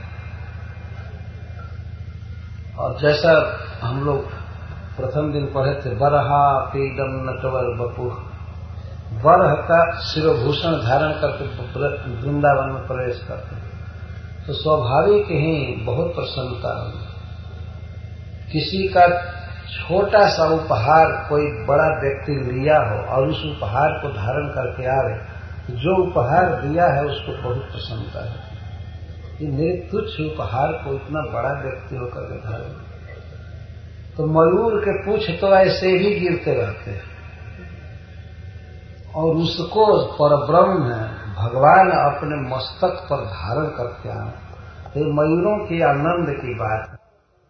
और जैसा हम लोग प्रथम दिन पढ़े थे, बरहा पीडम नटवर बपुर, बरह का शिरोभूषण धारण करके वृंदावन में प्रवेश करते हैं तो स्वाभाविक ही बहुत प्रसन्नता होगी। किसी का छोटा सा उपहार कोई बड़ा व्यक्ति लिया हो और उस उपहार को धारण करके आवे, जो उपहार दिया है उसको बहुत प्रसन्नता है कि मेरे तुच्छ उपहार को इतना बड़ा व्यक्ति होकर के धारण। तो मयूर के पूंछ तो ऐसे ही गिरते रहते हैं, और उसको परब्रह्म है भगवान अपने मस्तक पर धारण करके आए। ये मयूरों की आनंद की बात है।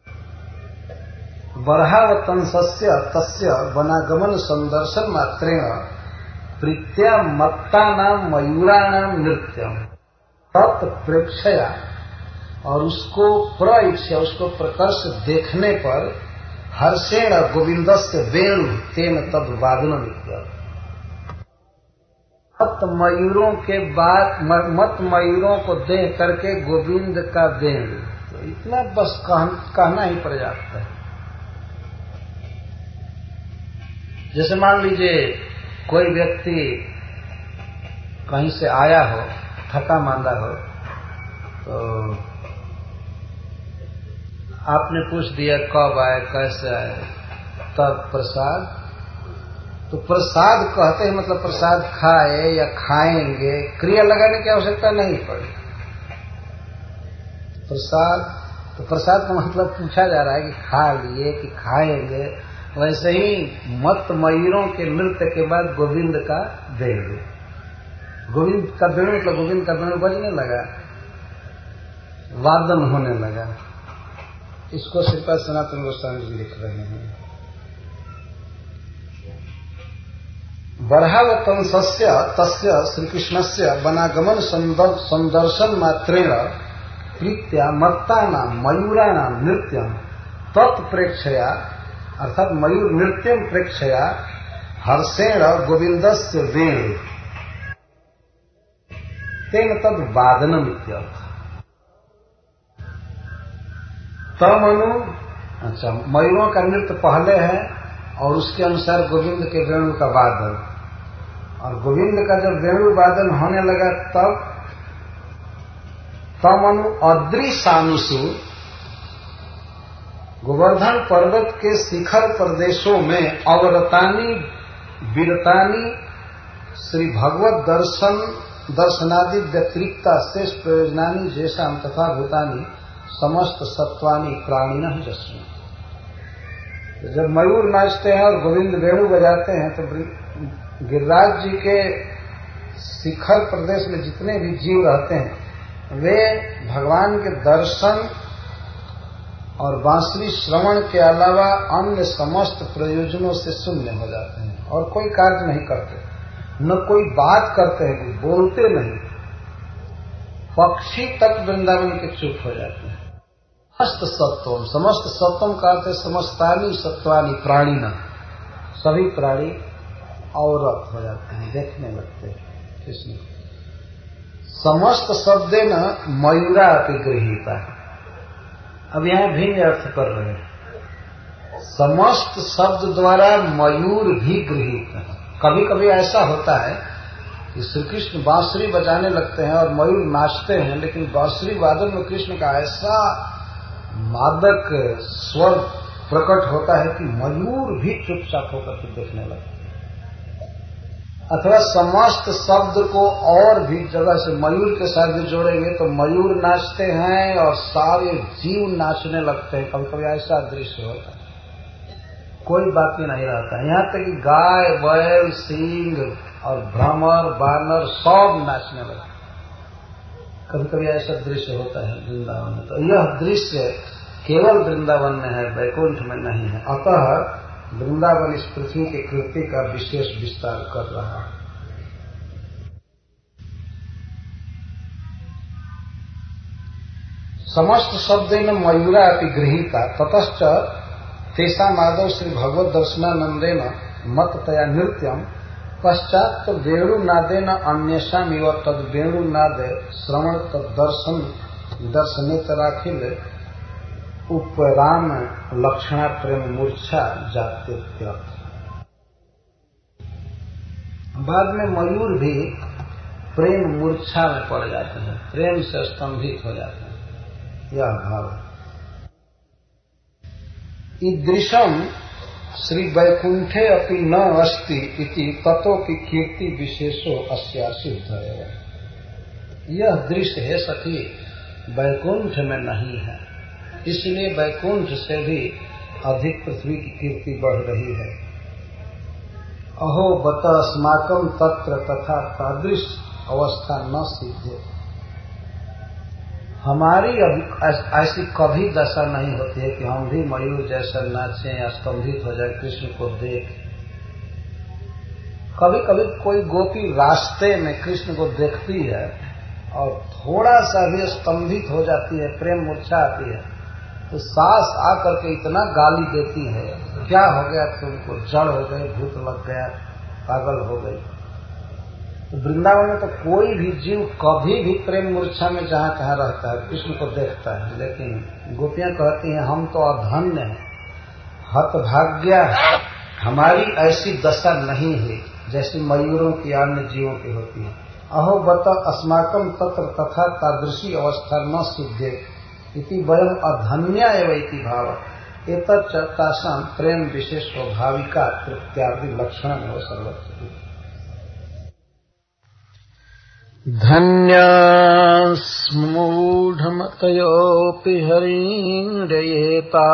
बरहावतंसस्य तस्य वनागमन संदर्शन मात्रेण प्रीत्या मत्तानां मयूराणां नृत्यम तत्प्रेक्षया, और उसको प्रइच्छा, उसको प्रकर्ष देखने पर हर्षेण गोविंदस्य वेणु तेन तद वादनम इत्यर्थ। मयूरों के बाद मत मयूरों को देख करके गोविंद का वेणु, तो इतना बस कहना ही पर्याप्त है। जैसे मान लीजिए कोई व्यक्ति कहीं से आया हो, थका मांदा हो, तो आपने पूछ दिया कब आए, कैसे आए, तब प्रसाद, तो प्रसाद कहते हैं मतलब प्रसाद खाए या खाएंगे, क्रिया लगाने की आवश्यकता नहीं पड़ी। प्रसाद, तो प्रसाद का मतलब पूछा जा रहा है कि खा लिए कि खाएंगे। वैसे ही मत मयूरों के नृत्य के बाद गोविंद का वेणु, गोविंद का वेणु मतलब गोविंद का वेणु बजने लगा, वादन होने लगा। इसको श्रीपाद सनातन गोस्वामी जी लिख रहे हैं। बरहावतंसस्य तस्य श्रीकृष्णस्य वनागमन संदर्शन मात्रेण प्रीत्या मत्तानां मयूराणां नृत्यं तत्प्रेक्षया, अर्थात मयूर नृत्यं प्रेक्षया हर्षेण गोविंदस्य वेणु तेन तद वादनम इत्यर्थ। तमनु, अच्छा, मयूरों का नृत्य पहले है और उसके अनुसार गोविंद के वेणु का वादन, और गोविंद का जब वेणु वादन होने लगा तब तमनु अदृशानुसु, गोवर्धन पर्वत के शिखर प्रदेशों में अवरतानी विरतानी श्री भगवत दर्शनादि व्यतिरिक्ता शेष प्रयोजनानी जैसा तथा भूतानी समस्त सत्वानी प्राणिनः जस्म। जब मयूर नाचते हैं और गोविंद वेणु बजाते हैं तो गिरिराज जी के शिखर प्रदेश में जितने भी जीव रहते हैं वे भगवान के दर्शन और बांसुरी श्रवण के अलावा अन्य समस्त प्रयोजनों से शून्य हो जाते हैं और कोई कार्य नहीं करते, न कोई बात करते हैं, बोलते नहीं, पक्षी तक वृंदावन के चुप हो जाते हैं। समस्त सत्वम, समस्त सत्वम का अर्थ समस्तानी सत्वानी प्राणी न, सभी प्राणी औरत हो जाते हैं, देखने लगते हैं कृष्ण। समस्त शब्द न मयूरा अतिगृहीता। अब यहाँ भिन्न अर्थ कर रहे हैं। समस्त शब्द द्वारा मयूर भी गृहीत है। कभी कभी ऐसा होता है कि श्री कृष्ण बांसुरी बजाने लगते हैं और मयूर नाचते हैं, लेकिन बांसुरी वादन में कृष्ण का ऐसा मादक स्वर प्रकट होता है कि मयूर भी चुपचाप होकर के देखने लगते हैं। अथवा समस्त शब्द को और भी जगह से मयूर के साथ भी जोड़ेंगे तो मयूर नाचते हैं और सारे जीव नाचने लगते हैं। कभी कभी ऐसा दृश्य होता है, कोई बाकी नहीं रहता है। यहाँ तक कि गाय, बैल, सिंह और भ्रमर, बानर सब नाचने लगते। कभी कभी ऐसा दृश्य होता है वृंदावन में। तो यह दृश्य केवल वृंदावन में है, वैकुंठ में नहीं है। अतः वृंदावन इस पृथ्वी की कृति का विशेष विस्तार कर रहा है। समस्त शब्देन मयूरा अपि गृहीता ततश्च तेषामादौ श्री भगवत दर्शनानंदेन मततया नृत्यम पश्चात वेणुनादेन अन्येषाम इव तद वेणुनाद श्रवण तद दर्शनेतराखिल उपराम लक्षणा प्रेम मूर्छा जाते। बाद में मयूर भी प्रेम मूर्छा में पड़ जाते हैं, प्रेम से स्तंभित हो जाते हैं। यह भाव है। ईदृशम श्री वैकुंठे अपि न अस्ति इति ततो की कीर्ति विशेषो अस्या सिद्ध है। यह दृश्य है सखी वैकुंठ में नहीं है, इसलिए वैकुंठ से भी अधिक पृथ्वी की कीर्ति बढ़ रही है। अहो बत अस्माकं तत्र तथा तादृश अवस्था न सिद्धे। हमारी ऐसी कभी दशा नहीं होती है कि हम भी मयूर जैसा नाचें या स्तंभित हो जाए कृष्ण को देख। कभी कभी कोई गोपी रास्ते में कृष्ण को देखती है और थोड़ा सा भी स्तंभित हो जाती है, प्रेम मूर्छा आती है, तो सास आकर के इतना गाली देती है, क्या हो गया तुमको, जड़ हो गए, भूत लग गया, पागल हो गई। तो वृंदावन में तो कोई भी जीव कभी भी प्रेम मूर्छा में जहाँ कहाँ रहता है कृष्ण को देखता है, लेकिन गोपियां कहती हैं हम तो अधन्य हैं, हतभाग्या, हमारी ऐसी दशा नहीं है जैसी मयूरों की अन्य जीवों की होती है। अहो बत अस्माकं तत्र तथा तादृशी अवस्था न सिद्धे इति वयम अधन्या एव इति भाव एतच्च तासां प्रेम विशेष भाविका प्रत्यादि लक्षण में सर्वत्र। धन्यास्मूढमतयोऽपि हरिण्ययेता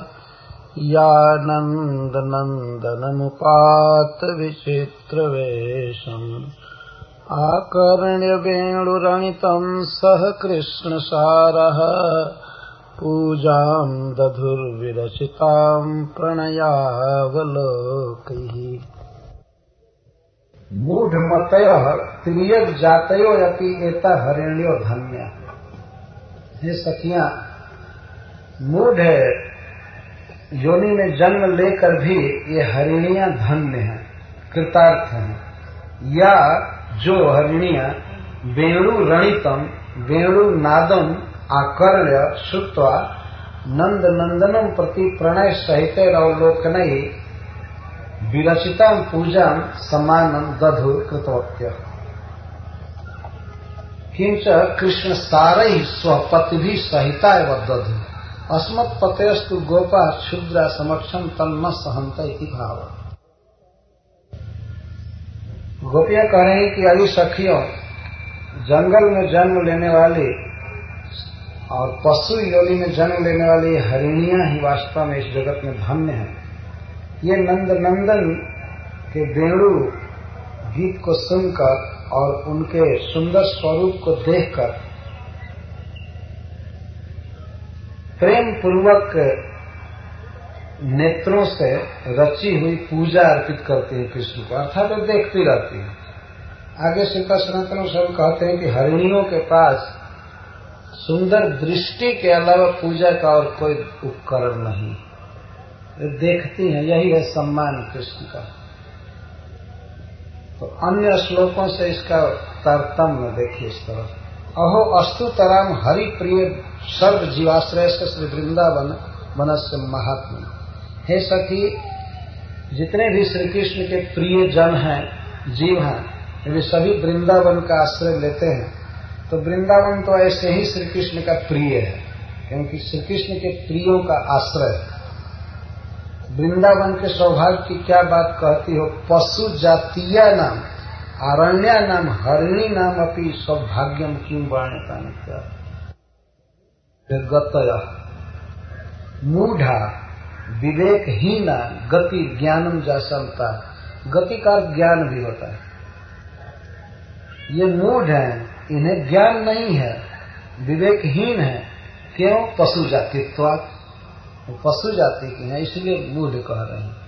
यानन्दनन्दनमुपात विचित्रवेशम् आकर्ण्य वेणुरणितं सह कृष्णसारः पूजां दधुर्विरचितां प्रणयावलोकैः। मूढ़मतयः त्रियग् जातयो अपि एता हरिण्यो धन्या। हे सखियां, मूढ़ योनि में जन्म लेकर भी ये हरिणियां धन्य हैं, कृतार्थ हैं। या जो हरिणियां वेणु रणितम वेणु नादम आकर्ण्य श्रुत्वा नंद नंदनम प्रति प्रणय सहित अवलोकनैः विरचितां पूजां समानं दधु कृतवत्य। किंच कृष्ण सारैः स्वपतिभिः सहिता एव दधु अस्मत्पतयस्तु गोपा क्षुद्रा समक्षम तन्न सहन्त इति भाव। गोपियां कह रही कि अयु सखियों, जंगल में जन्म लेने वाली और पशु योनि में जन्म लेने वाली हरिणियां ही वास्तव में इस जगत में धन्य हैं। ये नंद नंदन के वेणु गीत को सुनकर और उनके सुंदर स्वरूप को देखकर प्रेम पूर्वक नेत्रों से रची हुई पूजा अर्पित करती है कृष्ण को, अर्थात तो देखती रहती है। आगे श्रीका सनातन स्वामी कहते हैं कि हरिणियों के पास सुंदर दृष्टि के अलावा पूजा का और कोई उपकरण नहीं। देखती हैं, यही है सम्मान कृष्ण का। तो अन्य श्लोकों से इसका तारतम्य देखिए इस तरह। अहो अस्तुतराम हरि प्रिय सर्व जीवाश्रय से श्री वृंदावन मनस्य महात्मा। हे सखी, जितने भी श्री कृष्ण के प्रिय जन हैं, जीव हैं, वे सभी वृंदावन का आश्रय लेते हैं। तो वृंदावन तो ऐसे ही श्री कृष्ण का प्रिय है, क्योंकि श्री कृष्ण के प्रियों का आश्रय है। वृंदावन के सौभाग्य की क्या बात कहती हो। पशु जातीय नाम आरण्या नाम हरिणी नाम अपनी सौभाग्यम क्यों वर्णिता क्या गतया मूढ़ा विवेकहीना गति ज्ञानम जासंता। गति का ज्ञान भी होता है। ये मूढ़ हैं, इन्हें ज्ञान नहीं है, विवेकहीन है। क्यों? पशु जातित्वात्, पशु जाति की है, इसलिए मूढ़ कह रहे हैं।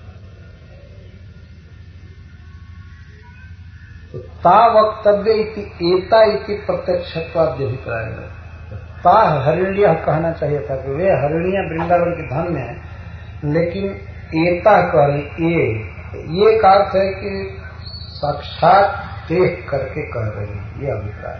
तो ता वक्तव्य एता इति प्रत्यक्षत्वाद्य अभिप्राय है। ता हरिण्य कहना चाहिए था कि वे हरिणियां वृंदावन के धन्य है, लेकिन एता कह रही ये का अर्थ है कि साक्षात देख करके कह रही है, ये अभिप्राय।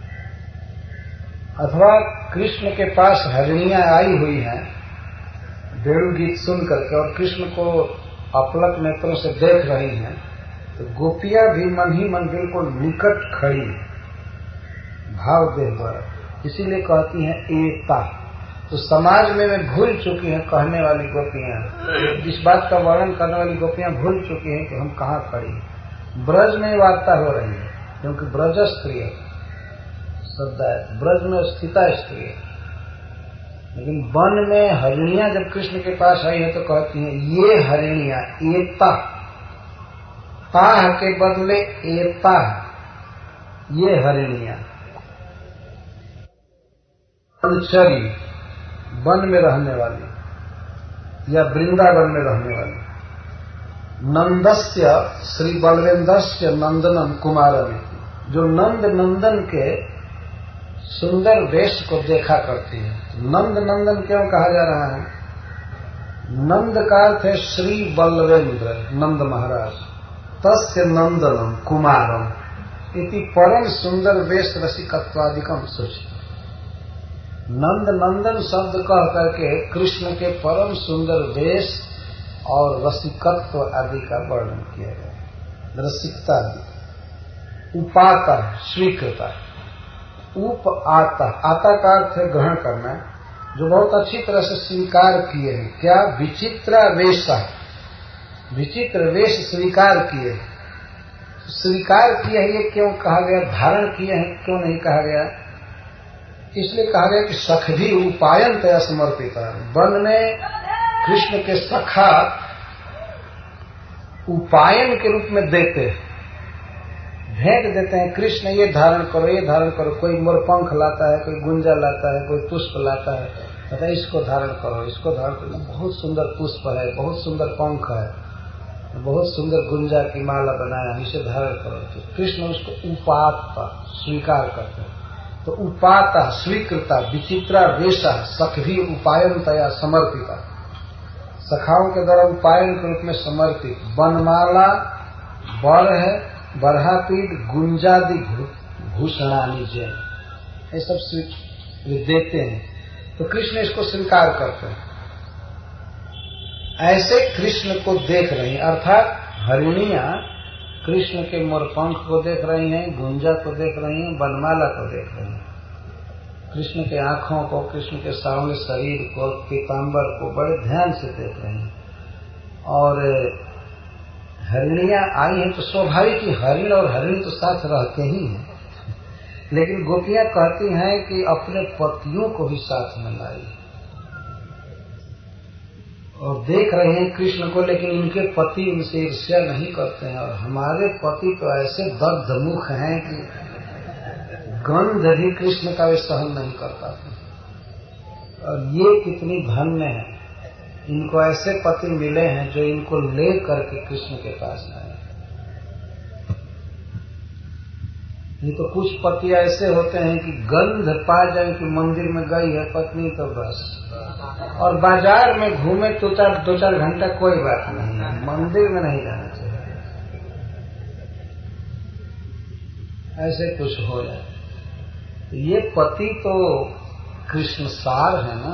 अथवा कृष्ण के पास हरिणियां आई हुई हैं वेणु गीत सुन करके और कृष्ण को अपलक नेत्रों से देख रही हैं, तो गोपियां भी मन ही मन बिल्कुल निकट खड़ी भाव देह द्वारा, इसीलिए कहती हैं एता। तो समाज में वे भूल चुकी हैं कहने वाली गोपियां, इस बात का वर्णन करने वाली गोपियां भूल चुकी हैं कि हम कहाँ खड़ी। ब्रज में वार्ता हो रही है, क्योंकि ब्रज स्त्री शब्द है, ब्रज में स्थिता स्त्री है। लेकिन वन में हरिणियां जब कृष्ण के पास आई है तो कहती हैं ये हरिणियां एता, ताह के बदले एता, ये हरिणियां अनुचरी वन में रहने वाली या वृंदावन में रहने वाली। नंदस्य श्री बलवेंद्रस्य नंदनम कुमारम, जो नंद नंदन के सुंदर वेश को देखा करती है। नंद नंदन क्यों कहा जा रहा है? नंद का अर्थ है श्री बलवेंद्र नंद महाराज, तस्य नंदनम कुमारम इति परम सुंदर वेश रसिकत्वादिकम सूचित। नंद नंदन शब्द कह करके कृष्ण के परम सुंदर वेश और रसिकत्व आदि का वर्णन किया गया। रसिकता आदि। उपाता स्वीकृता, उप आता, आता का अर्थ है ग्रहण करना, जो बहुत अच्छी तरह से स्वीकार किए हैं। क्या? विचित्र वेशा, विचित्र वेश स्वीकार किए। स्वीकार किए हैं ये क्यों कहा गया? धारण किए हैं क्यों नहीं कहा गया? इसलिए कहा गया कि सखभी उपायन तया समर्पित। वन में कृष्ण के सखा उपायन के रूप में देते हैं, भेंट देते हैं। कृष्ण ये धारण करो, ये धारण करो। कोई मोरपंख लाता है, कोई गुंजा लाता है, कोई पुष्प लाता है, कहता है इसको धारण करो, इसको धारण करो। बहुत सुंदर पुष्प है, बहुत सुंदर पंख है, बहुत सुंदर गुंजा की माला बनाया, इसे धारण करो। तो कृष्ण उसको उपात स्वीकार करते हैं। तो उपाता स्वीकृता विचित्रा वेशा सखभी उपायनतया समर्पिता, सखाओं के द्वारा उपायन के रूप में समर्पित। वनमाला, बर है, बरहापीठ, गुंजादि भूषणानि जैन, ये सब देते हैं। तो कृष्ण इसको स्वीकार करते हैं। ऐसे कृष्ण को देख रही, अर्थात हरिणियां कृष्ण के मोरपंख को देख रही हैं, गुंजा को देख रही हैं, वनमाला को देख रही हैं। कृष्ण के आंखों को, कृष्ण के सांवले शरीर को, पीताम्बर को बड़े ध्यान से देख रहे हैं। और हरिणियां आई हैं तो स्वाभाविक ही हरिण और हरिण तो साथ रहते ही हैं, लेकिन गोपियां कहती हैं कि अपने पतियों को भी साथ में लाई और देख रहे हैं कृष्ण को, लेकिन इनके पति इनसे ईर्ष्या नहीं करते हैं। और हमारे पति तो ऐसे दग्ध मुख हैं कि गंध भी कृष्ण का वे सहन नहीं कर पाते। और ये कितनी धन्य है, इनको ऐसे पति मिले हैं जो इनको ले करके कृष्ण के पास आए। नहीं तो कुछ पति ऐसे होते हैं कि गंध पा जाए कि मंदिर में गई है पत्नी तो बस, और बाजार में घूमे दो चार घंटा कोई बात नहीं, मंदिर में नहीं जाना चाहिए। ऐसे कुछ हो जाए तो ये पति तो कृष्ण सार है ना।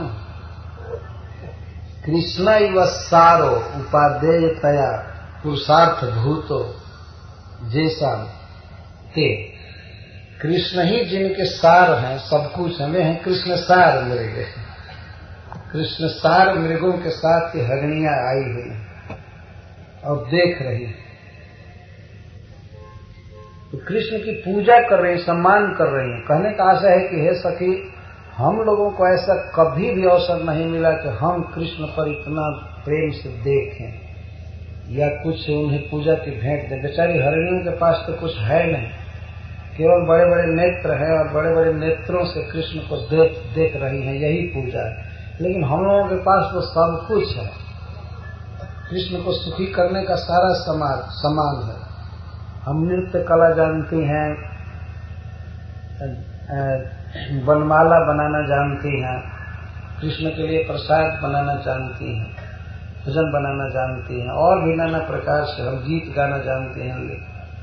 कृष्ण इव सारो उपादेय तया पुरुषार्थ भूतो जैसा ते। कृष्ण ही जिनके सार हैं, सब कुछ हमें हैं। कृष्ण सार मृग, कृष्ण सार मृगों के साथ की हरिणियां आई हुई और देख रही, तो कृष्ण की पूजा कर रही, सम्मान कर रही हैं। कहने का आशा है कि हे सखी, हम लोगों को ऐसा कभी भी अवसर नहीं मिला कि हम कृष्ण पर इतना प्रेम से देखें या कुछ उन्हें पूजा की भेंट दें। बेचारी हरिणियों के पास तो कुछ है नहीं, केवल बड़े बड़े नेत्र हैं और बड़े बड़े नेत्रों से कृष्ण को देख रही हैं, यही पूजा है। लेकिन हम लोगों के पास तो सब कुछ है, कृष्ण को सुखी करने का सारा सामान है। हम नृत्य कला जानती हैं, वनमाला बनाना जानती हैं, कृष्ण के लिए प्रसाद बनाना जानती हैं, भजन बनाना जानती हैं, और भी नाना प्रकार से हम गीत गाना जानते हैं।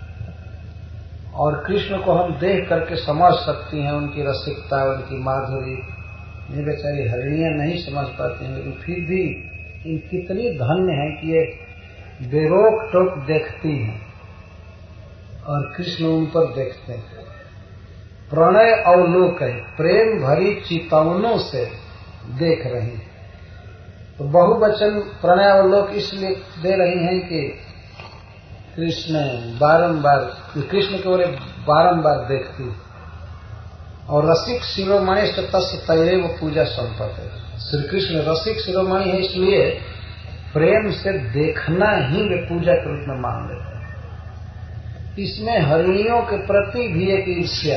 और कृष्ण को हम देख करके समझ सकती हैं, उनकी रसिकता, उनकी माधुरी। ये बेचारी हरिणियां नहीं समझ पाती हैं, लेकिन फिर भी इन कितनी धन्य है कि ये बेरोक टोक देखती हैं और कृष्ण उन पर देखते हैं। प्रणय अवलोक है, प्रेम भरी चितवनों से देख रही। तो बहुवचन प्रणय अवलोक इसलिए दे रही हैं कि कृष्ण बारंबार, कृष्ण के ओर बारंबार देखती। और रसिक शिरोमणि से तस् तैरेव पूजा संपत्ति है। श्री कृष्ण रसिक शिरोमणि है, इसलिए प्रेम से देखना ही वे पूजा के रूप में मान लेते हैं। इसमें हरिणियों के प्रति भी एक ईर्ष्या,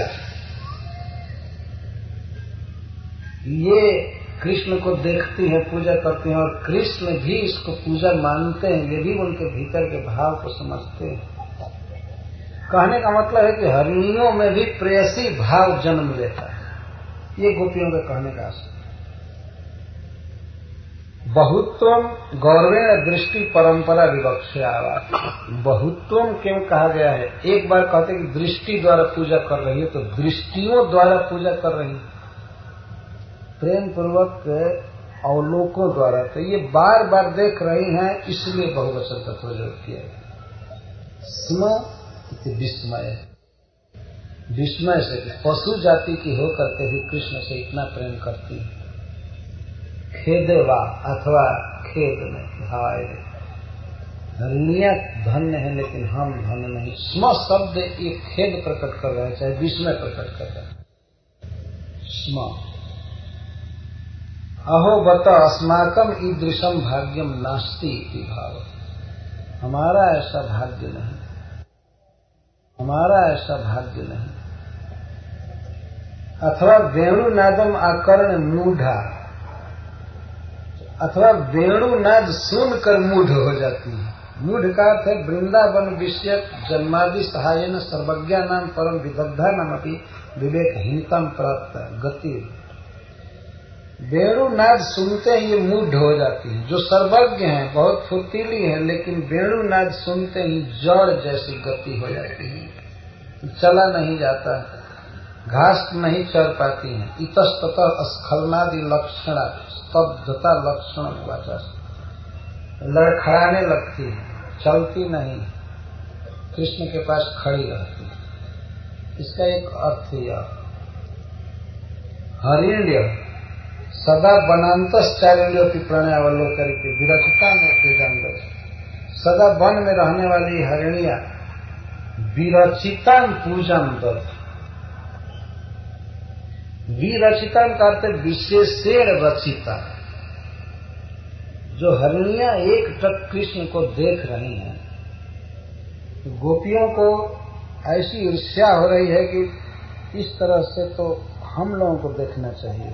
ये कृष्ण को देखती हैं, पूजा करती हैं, और कृष्ण भी इसको पूजा मानते हैं, ये भी उनके भीतर के भाव को समझते हैं। कहने का मतलब है कि हरिणियों में भी प्रेयसी भाव जन्म लेता है, ये गोपियों का कहने का आशय। बहुत्वम गौरवेण दृष्टि परंपरा विवक्ष्यावा। बहुत्वम क्यों कहा गया है? एक बार कहते हैं कि दृष्टि द्वारा पूजा कर रही है, तो दृष्टियों द्वारा पूजा कर रही है, प्रेम पूर्वक अवलोकों द्वारा। तो ये बार बार देख रही हैं, इसलिए बहुवचन का प्रयोग किया है। स्म विस्मय, विस्मय से पशु जाति की होकर के भी कृष्ण से इतना प्रेम करती है। खेदेवा अथवा खेद में, हाय हरिणियां धन्य है लेकिन हम धन्य नहीं। स्म शब्द ये खेद प्रकट कर रहा है, चाहे विस्मय प्रकट कर रहा है। स्म अहो बत अस्माकम ईदृशम भाग्यम नास्ति इति भाव। हमारा ऐसा भाग्य नहीं, हमारा ऐसा भाग्य नहीं। अथवा वेणुनादम आकर्ण मूढ़ा, अथवा वेणुनाद सुनकर मूढ़ हो जाती है। मूढ़ का अर्थ है वृंदावन विषयक जन्मादि सहायन सर्वज्ञा नाम परम विदग्धा नाम अपनी विवेकहीनतम प्राप्त गति। वेणुनाद सुनते ही ये मूढ़ हो जाती है। जो सर्वज्ञ हैं, बहुत फुर्तीली है, लेकिन वेणुनाद सुनते ही जड़ जैसी गति हो जाती है, चला नहीं जाता, घास नहीं चढ़ पाती है। इतस्ततः स्खलनादि लक्षण, स्तब्धता लक्षण वाचा, लड़खड़ाने लगती है, चलती नहीं, कृष्ण के पास खड़ी रहती है। इसका एक अर्थ यह, हरिण्य सदा वनांतश्चारिण्योपि प्रणयावलोकन की विरचिता में पूजन, सदा वन में रहने वाली हरिणियां विरचिता पूजन दत्त। विरचिता का अर्थ विशेषेण रचिता। जो हरिणियां एक टक कृष्ण को देख रही हैं, तो गोपियों को ऐसी ईर्ष्या हो रही है कि इस तरह से तो हम लोगों को देखना चाहिए,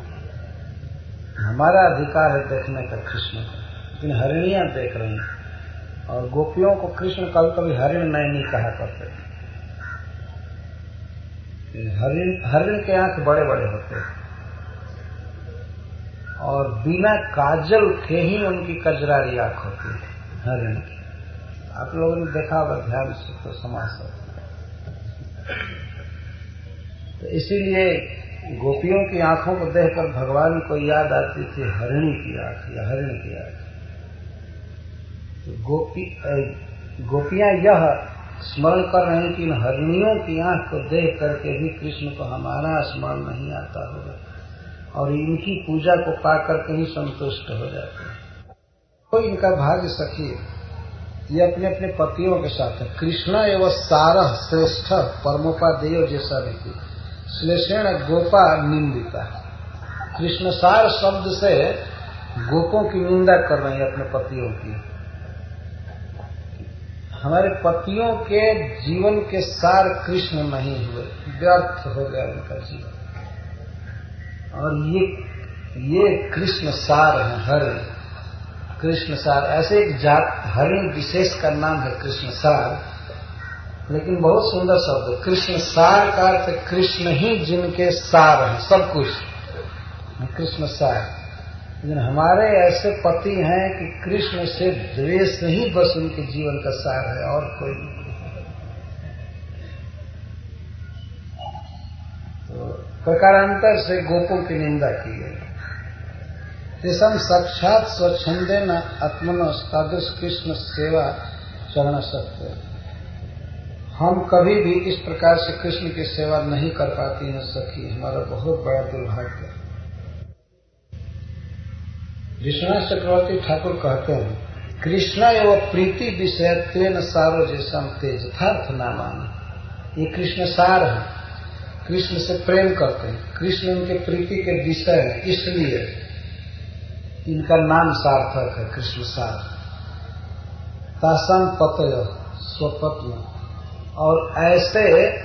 हमारा अधिकार है देखने का कृष्ण को। लेकिन हरिणियां देख रही हैं, और गोपियों को कृष्ण कभी कभी हरिण नहीं कहा करते। हरिण के आंख बड़े बड़े होते हैं और बिना काजल के ही उनकी कजरारी आंख होती है हरिण की। आप लोगों ने देखा होगा ध्यान से तो समझ सकते। तो इसीलिए गोपियों की आंखों को देखकर भगवान को याद आती थी हरिणी की आंख या हरिण की आंख। तो गोपियां यह स्मरण कर रहे हैं कि इन हरिणियों की आंख को देख करके भी कृष्ण को हमारा स्मरण नहीं आता होगा और इनकी पूजा को पाकर के ही संतुष्ट हो जाते हैं। तो इनका भाग्य सखी ये अपने अपने पतियों के साथ है। कृष्ण एवं सारह श्रेष्ठ परमोपादेय जैसा व्यक्ति श्लेषण गोपा निंदिता। कृष्ण सार शब्द से गोपों की निंदा कर रहे हैं अपने पतियों की। हमारे पतियों के जीवन के सार कृष्ण नहीं हुए, व्यर्थ हो गया उनका जीवन। और ये कृष्ण सार है हरिण। कृष्ण सार ऐसे एक जात हरिण विशेष का नाम है कृष्ण सार, लेकिन बहुत सुंदर शब्द है। कृष्ण सार का अर्थ कृष्ण ही जिनके सार हैं सब कुछ, कृष्ण सार। लेकिन हमारे ऐसे पति हैं कि कृष्ण से द्वेष ही बस उनके जीवन का सार है और कोई नहीं। तो प्रकारांतर से गोपों की निंदा की गई। तेषम साक्षात स्वच्छंदे न आत्मनो तादृश कृष्ण सेवा चरण सत्य। हम कभी भी इस प्रकार से कृष्ण की सेवा नहीं कर पाती हैं सखी, हमारा बहुत बड़ा दुर्भाग्य है। विश्वनाथ चक्रवर्ती ठाकुर कहते हैं कृष्ण एवं प्रीति विषयत्वेन सारो जैसम तेज यथार्थ नामानी। ये कृष्ण सार है, कृष्ण से प्रेम करते हैं, कृष्ण उनके प्रीति के विषय है, इसलिए इनका नाम सार्थक है कृष्ण सार। तासम पतय स्वपत्न। और ऐसे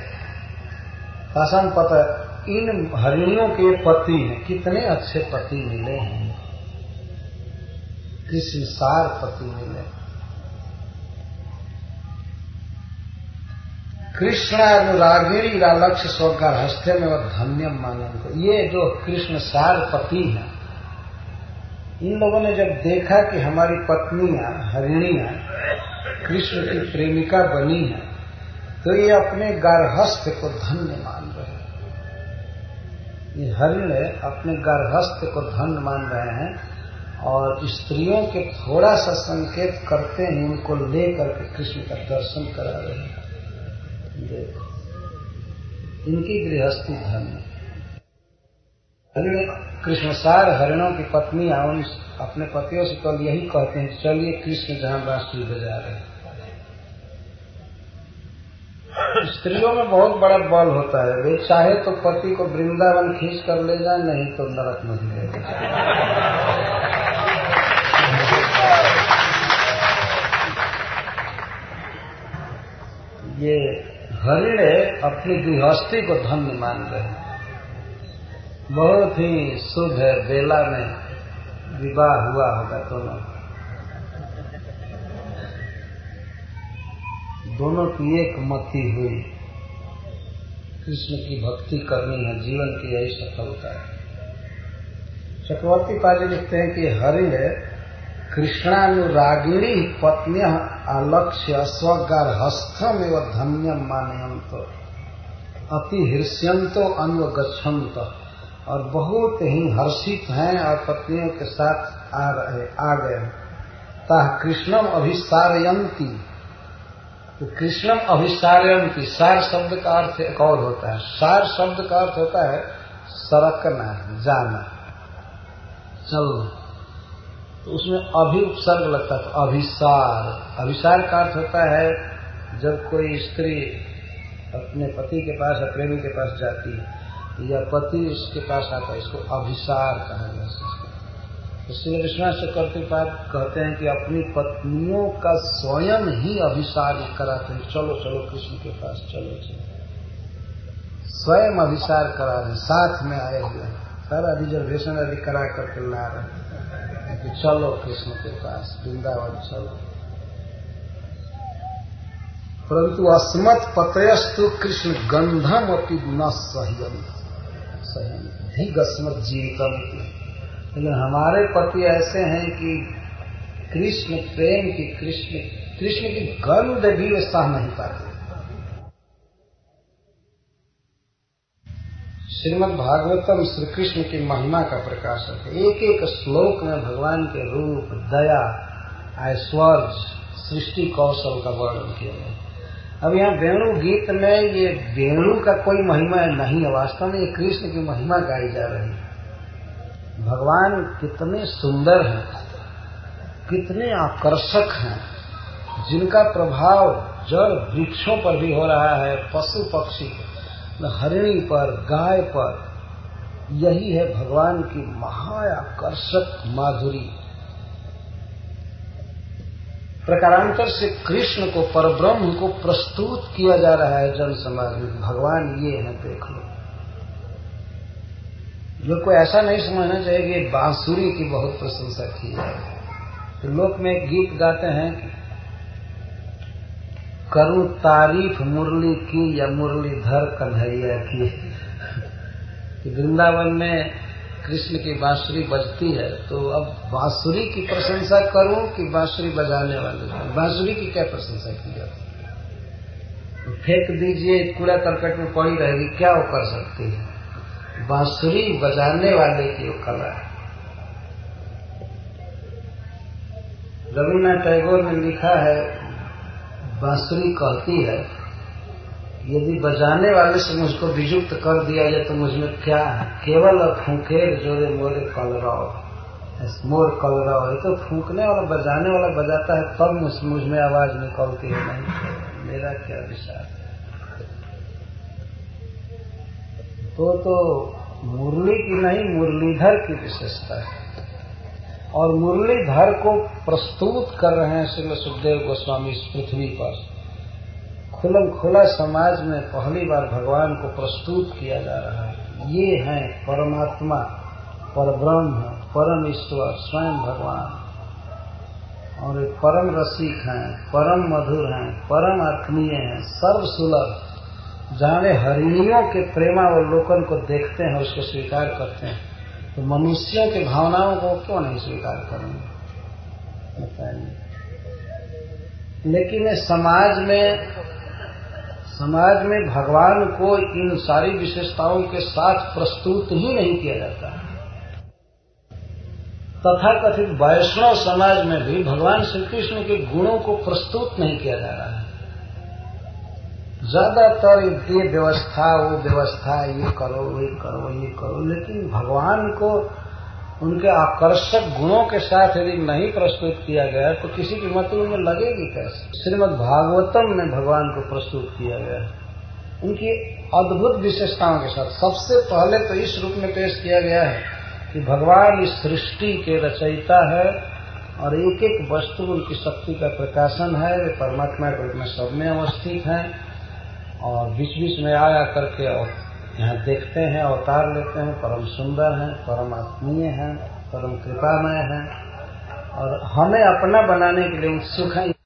तासम पतय इन हरिणियों के पति हैं, कितने अच्छे पति मिले हैं, कृष्ण सार पति मिले। कृष्ण अनुरागिणी लक्ष्य स्वर्गार हस्ते में वह धन्यम माने उनको। ये जो कृष्ण सार पति हैं, इन लोगों ने जब देखा कि हमारी पत्नियां हरिणियां कृष्ण की प्रेमिका बनी हैं, तो ये अपने गार्हस्थ को धन्य मान रहे हैं। ये हरिण अपने गार्हस्थ को धन्य मान रहे हैं और स्त्रियों के थोड़ा सा संकेत करते हैं, उनको लेकर के कृष्ण का दर्शन करा रहे हैं। देखो इनकी गृहस्थी धन्य। कृष्ण सार हरिणों की पत्नियां अपने पतियों से कल यही कहते हैं, चलिए कृष्ण जहां बांसुरी बजा रहे हैं। स्त्रियों में बहुत बड़ा बल होता है, वे चाहे तो पति को वृंदावन खींच कर ले जाए, नहीं तो नरक में ले जाए। ये हरिण अपनी गृहस्थी को धन्य मान रहे हैं। बहुत ही शुभ है, बेला में विवाह हुआ होगा दोनों की एक मति हुई, कृष्ण की भक्ति करनी है, जीवन की यही सफलता है। चक्रवर्ती पाजी लिखते हैं कि हरिण कृष्णानुरागिणी पत्न्य आलक्ष्य स्वगार्हस्थम एवं धन्यम मानयंतो अति हृष्यंतो अन्वगच्छन्त। और बहुत ही हर्षित हैं और पत्नियों के साथ आ गए। ताह कृष्णम अभिसारयंती। तो कृष्णम अभिसारयंती, सार शब्द का अर्थ एक और होता है। सार शब्द का अर्थ होता है सरकना, जाना, चलना। तो उसमें अभि उपसर्ग लगता है, तो अभिसार। अभिसार का अर्थ होता है जब कोई स्त्री अपने पति के पास या प्रेमी के पास जाती है या पति उसके पास आता है, इसको अभिसार कहा जाता है। तो श्री विश्वनाथ चक्रवर्ती कहते हैं कि अपनी पत्नियों का स्वयं ही अभिसार कराते हैं, चलो चलो कृष्ण के पास चलो चलो। स्वयं अभिसार करा रहे, साथ में आए हुए हैं, सारा रिजर्वेशन आदि करा करके ला रहे हैं कि चलो कृष्ण के पास, वृंदावन चलो। परंतु अस्मत् पतयस्तु कृष्ण गंधम अपि न सह्यम धिग अस्मत् जीवितम। लेकिन हमारे पति ऐसे हैं कि कृष्ण प्रेम की कृष्ण की गंध भी वे सह नहीं पाते। श्रीमद् भागवतम श्री कृष्ण की महिमा का प्रकाशक है। एक एक श्लोक में भगवान के रूप, दया, ऐश्वर्य, सृष्टि कौशल का वर्णन किया गया। अब यहाँ वेणु गीत में ये वेणु का कोई महिमा नहीं है, वास्तव में ये कृष्ण की महिमा गाई जा रही है। भगवान कितने सुंदर हैं, कितने आकर्षक हैं, जिनका प्रभाव जड़ वृक्षों पर भी हो रहा है, पशु पक्षी, हरिणी पर, गाय पर। यही है भगवान की महाआकर्षक माधुरी। प्रकारांतर से कृष्ण को, परब्रह्म को प्रस्तुत किया जा रहा है जन समाज में। भगवान ये है, देख लो। लोग को ऐसा नहीं समझना चाहिए कि बांसुरी की बहुत प्रशंसा की जाए। तो लोक में एक गीत गाते हैं कि करूं तारीफ मुरली की या मुरलीधर कन्हैया की। वृंदावन में कृष्ण की बांसुरी बजती है, तो अब बांसुरी की प्रशंसा करूं कि बांसुरी बजाने वाले? बांसुरी की क्या प्रशंसा की जाती है? तो फेंक दीजिए, कूड़ा करकट में पड़ी रहेगी, क्या वो कर सकती है? बांसुरी बजाने वाले की वो कला है। रविन्द्रनाथ टैगोर ने लिखा है, बांसुरी कहती है, यदि बजाने वाले से मुझको वियुक्त कर दिया जाए तो मुझमें क्या है? केवल फूंकेर जोरे मोरे कलराव, मोर कलराव। ये तो फूंकने वाला, बजाने वाला बजाता है तब मुझ में आवाज निकलती है, नहीं मेरा क्या विचार। तो मुरली की नहीं, मुरलीधर की विशेषता है। और मुरलीधर को प्रस्तुत कर रहे हैं श्री सुखदेव गोस्वामी इस पृथ्वी पर। खुलम खुला समाज में पहली बार भगवान को प्रस्तुत किया जा रहा है। ये हैं परमात्मा, परब्रह्म, परम ईश्वर, स्वयं भगवान। और ये परम रसिक हैं, परम मधुर हैं, परम आत्मीय हैं, सर्व सुलभ। जहाँ वे हरिणियों के प्रेमावलोकन को देखते हैं, उसको स्वीकार करते हैं, तो मनुष्यों की भावनाओं को क्यों नहीं स्वीकार करेंगे? बताइए। लेकिन समाज में भगवान को इन सारी विशेषताओं के साथ प्रस्तुत ही नहीं किया जाता है। तथाकथित वैष्णव समाज में भी भगवान श्री कृष्ण के गुणों को प्रस्तुत नहीं किया जा रहा है। ज्यादातर ये व्यवस्था, वो व्यवस्था, ये करो, ये करो, ये करो, लेकिन भगवान को उनके आकर्षक गुणों के साथ यदि नहीं प्रस्तुत किया गया तो किसी की मत में लगेगी कैसे? श्रीमद् भागवतम में भगवान को प्रस्तुत किया गया है उनकी अद्भुत विशेषताओं के साथ। सबसे पहले तो इस रूप में पेश किया गया है कि भगवान इस सृष्टि के रचयिता है और एक एक वस्तु उनकी शक्ति का प्रकाशन है। वे परमात्मा के रूप में सब में अवस्थित हैं और बीच बीच में आया करके और यहाँ देखते हैं, अवतार लेते हैं। परम सुंदर हैं, परम आत्मीय हैं, परम कृपामय हैं और हमें अपना बनाने के लिए उत्सुक हैं।